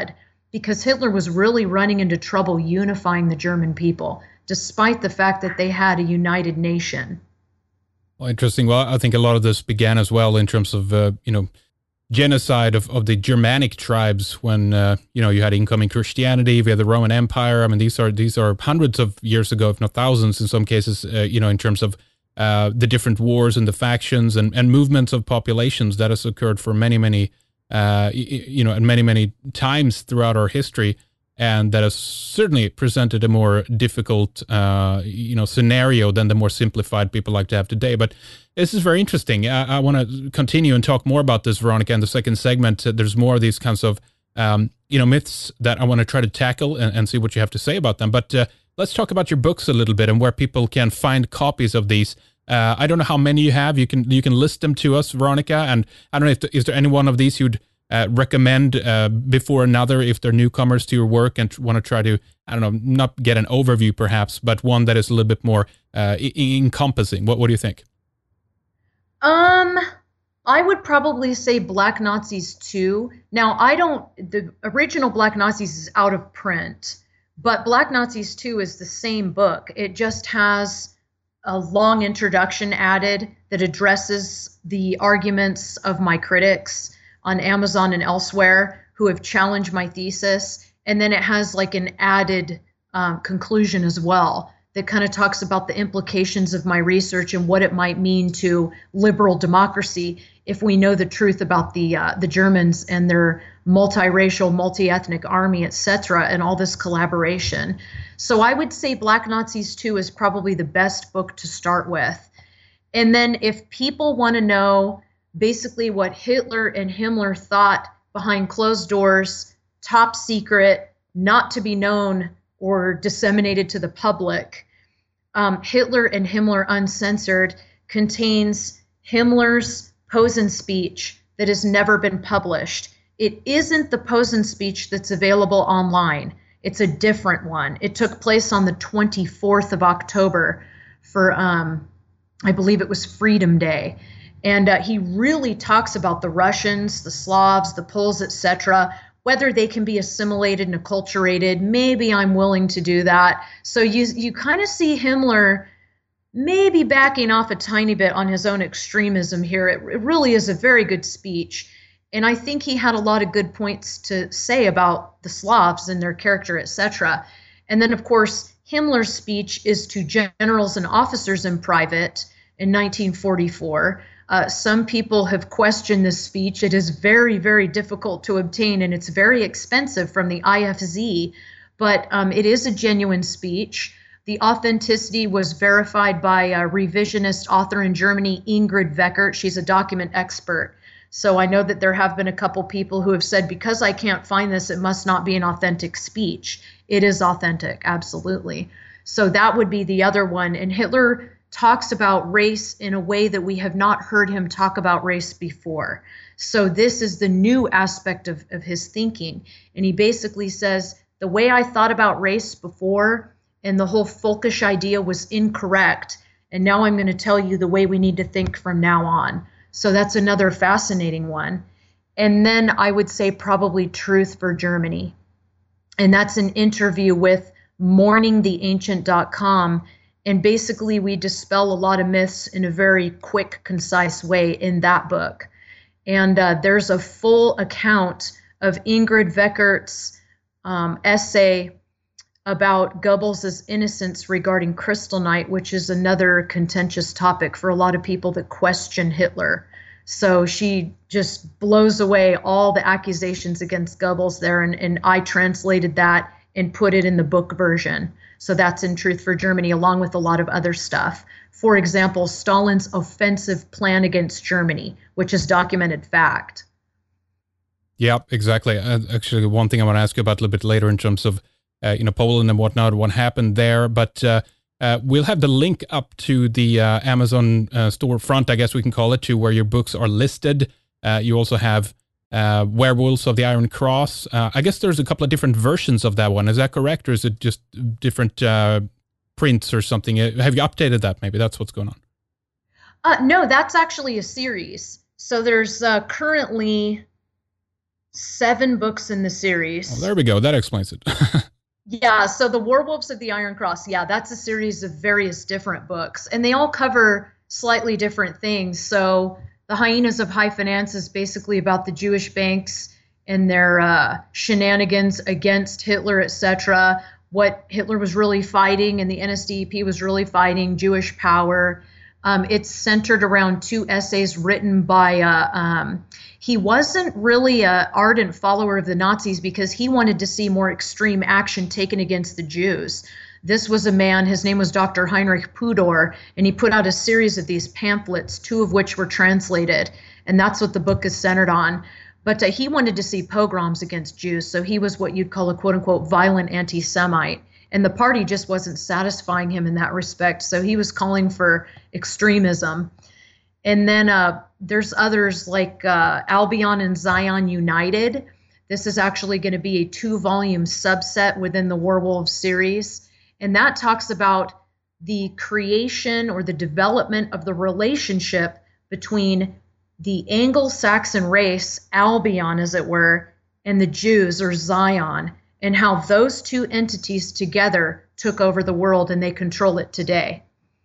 because Hitler was really running into trouble unifying the German people, despite the fact that they had a united nation. Well, interesting. Well, I think a lot of this began as well in terms of, uh, you know, genocide of, of the Germanic tribes when, uh, you know, you had incoming Christianity via the Roman Empire. I mean, these are these are hundreds of years ago, if not thousands in some cases, uh, you know, in terms of uh, the different wars and the factions and, and movements of populations that has occurred for many, many, uh, you know, and many, many times throughout our history. And that has certainly presented a more difficult, uh, you know, scenario than the more simplified people like to have today. But this is very interesting. I, I want to continue and talk more about this, Veronica, in the second segment. Uh, there's more of these kinds of, um, you know, myths that I want to try to tackle and, and see what you have to say about them. But uh, let's talk about your books a little bit and where people can find copies of these. Uh, I don't know how many you have. You can you can list them to us, Veronica. And I don't know if the, is there any one of these you'd Uh, recommend uh, before another if they're newcomers to your work and want to try to, I don't know, not get an overview perhaps, but one that is a little bit more uh, e- encompassing. What, what do you think? Um, I would probably say Black Nazis two. Now, I don't, the original Black Nazis is out of print, but Black Nazis two is the same book. It just has a long introduction added that addresses the arguments of my critics on Amazon and elsewhere who have challenged my thesis. And then it has like an added um, conclusion as well that kind of talks about the implications of my research and what it might mean to liberal democracy if we know the truth about the uh, the Germans and their multiracial, multi-ethnic army, et cetera, and all this collaboration. So I would say Black Nazis two is probably the best book to start with. And then if people want to know basically what Hitler and Himmler thought behind closed doors, top secret, not to be known or disseminated to the public, um, Hitler and Himmler Uncensored contains Himmler's Posen speech that has never been published. It isn't the Posen speech that's available online. It's a different one. It took place on the twenty-fourth of October for, um, I believe it was Freedom Day. And uh, he really talks about the Russians, the Slavs, the Poles, et cetera, whether they can be assimilated and acculturated. Maybe I'm willing to do that. So you you kind of see Himmler maybe backing off a tiny bit on his own extremism here. It, it really is a very good speech. And I think he had a lot of good points to say about the Slavs and their character, et cetera. And then, of course, Himmler's speech is to generals and officers in private in nineteen forty-four. Uh, some people have questioned this speech. It is very, very difficult to obtain, and it's very expensive from the I F Z, but um, it is a genuine speech. The authenticity was verified by a revisionist author in Germany, Ingrid Weckert. She's a document expert. So I know that there have been a couple people who have said, because I can't find this, it must not be an authentic speech. It is authentic, absolutely. So that would be the other one. And Hitler talks about race in a way that we have not heard him talk about race before. So this is the new aspect of, of his thinking. And he basically says, the way I thought about race before and the whole folkish idea was incorrect. And now I'm going to tell you the way we need to think from now on. So that's another fascinating one. And then I would say probably Truth for Germany. And that's an interview with mourning the ancient dot com. And basically, we dispel a lot of myths in a very quick, concise way in that book. And uh, there's a full account of Ingrid Weckert's um, essay about Goebbels' innocence regarding Kristallnacht, which is another contentious topic for a lot of people that question Hitler. So she just blows away all the accusations against Goebbels there, and, and I translated that and put it in the book version. So that's in Truth for Germany, along with a lot of other stuff. For example, Stalin's offensive plan against Germany, which is documented fact. Yeah, exactly. Uh, actually, one thing I want to ask you about a little bit later in terms of uh, you know, Poland and whatnot, what happened there. But uh, uh, we'll have the link up to the uh, Amazon uh, storefront, I guess we can call it, to where your books are listed. Uh, you also have uh, Werewolves of the Iron Cross. Uh, I guess there's a couple of different versions of that one. Is that correct? Or is it just different uh, prints or something? Have you updated that? Maybe that's what's going on. Uh, no, that's actually a series. So there's uh, currently seven books in the series. Oh, there we go. That explains it. Yeah, so the Werewolves of the Iron Cross, yeah, that's a series of various different books, and they all cover slightly different things. So the Hyenas of High Finance is basically about the Jewish banks and their uh, shenanigans against Hitler, et cetera, what Hitler was really fighting and the N S D A P was really fighting, Jewish power. Um, it's centered around two essays written by, uh, um, he wasn't really an ardent follower of the Nazis because he wanted to see more extreme action taken against the Jews. This was a man, his name was Doctor Heinrich Pudor, and he put out a series of these pamphlets, two of which were translated, and that's what the book is centered on. But uh, he wanted to see pogroms against Jews, so he was what you'd call a quote-unquote violent anti-Semite. And the party just wasn't satisfying him in that respect, so he was calling for extremism. And then uh, there's others like uh, Albion and Zion United. This is actually going to be a two-volume subset within the Werewolves series. And that talks about the creation or the development of the relationship between the Anglo-Saxon race, Albion as it were, and the Jews or Zion, and how those two entities together took over the world and they control it today.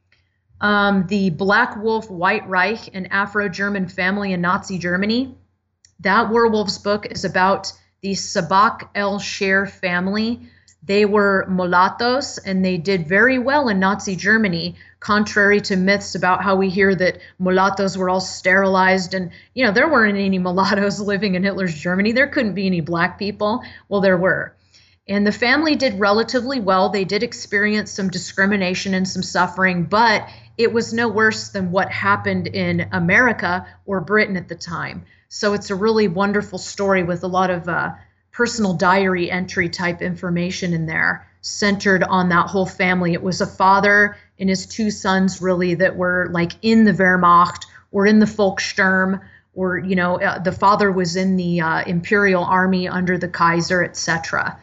Um, the Black Wolf, White Reich, and Afro-German family in Nazi Germany. That Werewolves book is about the Sabak el-Sher family. They were mulattoes, and they did very well in Nazi Germany, contrary to myths about how we hear that mulattoes were all sterilized. And, you know, there weren't any mulattoes living in Hitler's Germany. There couldn't be any black people. Well, there were. And the family did relatively well. They did experience some discrimination and some suffering, but it was no worse than what happened in America or Britain at the time. So it's a really wonderful story with a lot of uh, personal diary entry type information in there, centered on that whole family. It was a father and his two sons really that were like in the Wehrmacht or in the Volkssturm, or, you know, uh, the father was in the uh, Imperial Army under the Kaiser, et cetera.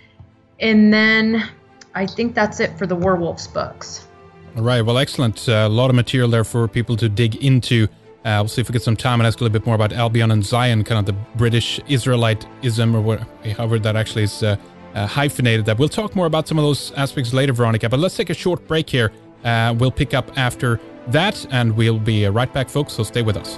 And then I think that's it for the Werewolves books. All right. Well, excellent. A uh, lot of material there for people to dig into. Uh, we'll see if we get some time and ask a little bit more about Albion and Zion, kind of the British Israelite-ism, or what, however that actually is uh, uh, hyphenated. That we'll talk more about some of those aspects later, Veronica. But let's take a short break here. Uh, we'll pick up after that, and we'll be uh, right back, folks. So stay with us.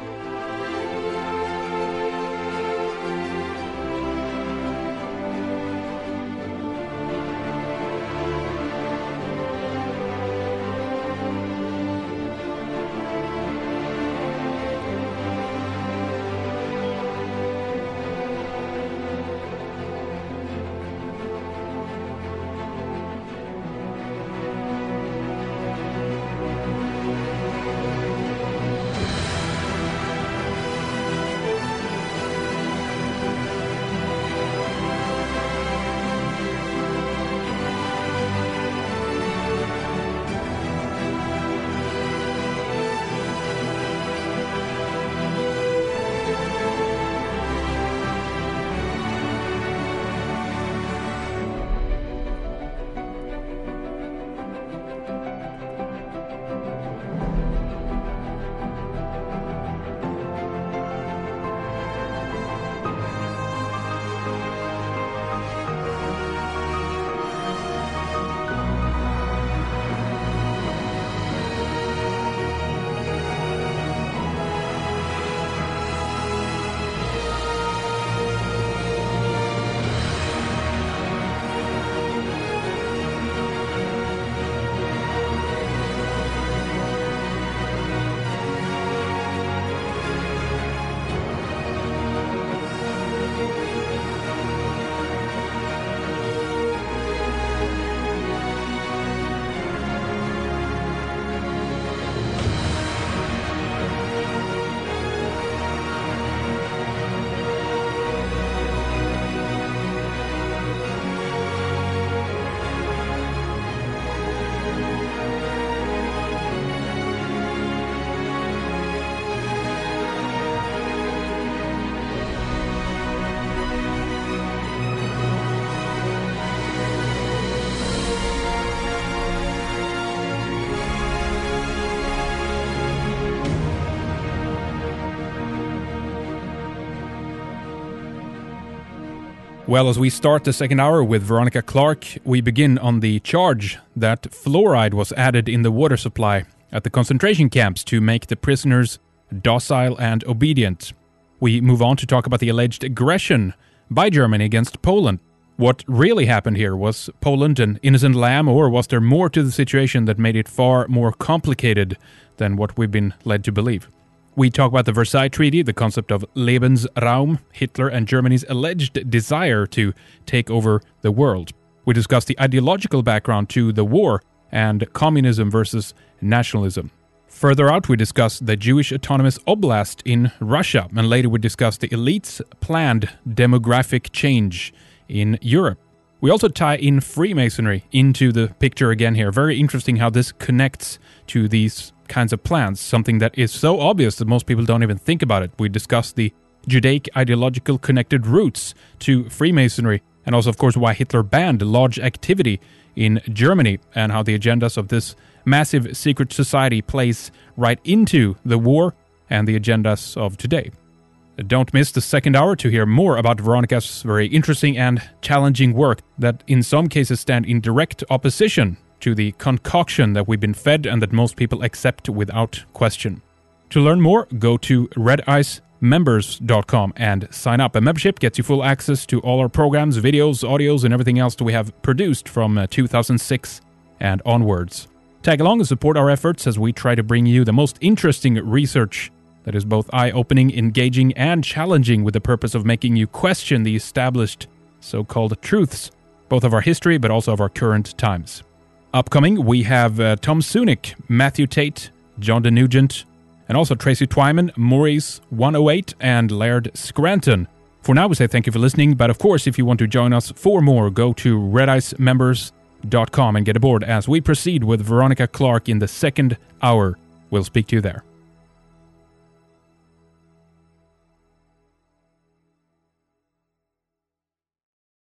Well, as we start the second hour with Veronica Clark, we begin on the charge that fluoride was added in the water supply at the concentration camps to make the prisoners docile and obedient. We move on to talk about the alleged aggression by Germany against Poland. What really happened here? Was Poland an innocent lamb, or was there more to the situation that made it far more complicated than what we've been led to believe? We talk about the Versailles Treaty, the concept of Lebensraum, Hitler and Germany's alleged desire to take over the world. We discuss the ideological background to the war and communism versus nationalism. Further out, we discuss the Jewish Autonomous Oblast in Russia, and later we discuss the elite's planned demographic change in Europe. We also tie in Freemasonry into the picture again here. Very interesting how this connects to these kinds of plans, something that is so obvious that most people don't even think about it. We discuss the Judaic ideological connected roots to Freemasonry, and also, of course, why Hitler banned large activity in Germany, and how the agendas of this massive secret society plays right into the war and the agendas of today. Don't miss the second hour to hear more about Veronica's very interesting and challenging work that in some cases stand in direct opposition to the concoction that we've been fed and that most people accept without question. To learn more, go to red ice members dot com and sign up. A membership gets you full access to all our programs, videos, audios, and everything else that we have produced from uh, two thousand six and onwards. Tag along and support our efforts as we try to bring you the most interesting research that is both eye-opening, engaging, and challenging, with the purpose of making you question the established so-called truths, both of our history but also of our current times. Upcoming, we have uh, Tom Sunic, Matthew Tate, John De Nugent, and also Tracy Twyman, Maurice one oh eight, and Laird Scranton. For now, we say thank you for listening, but of course, if you want to join us for more, go to red ice members dot com and get aboard as we proceed with Veronica Clark in the second hour. We'll speak to you there.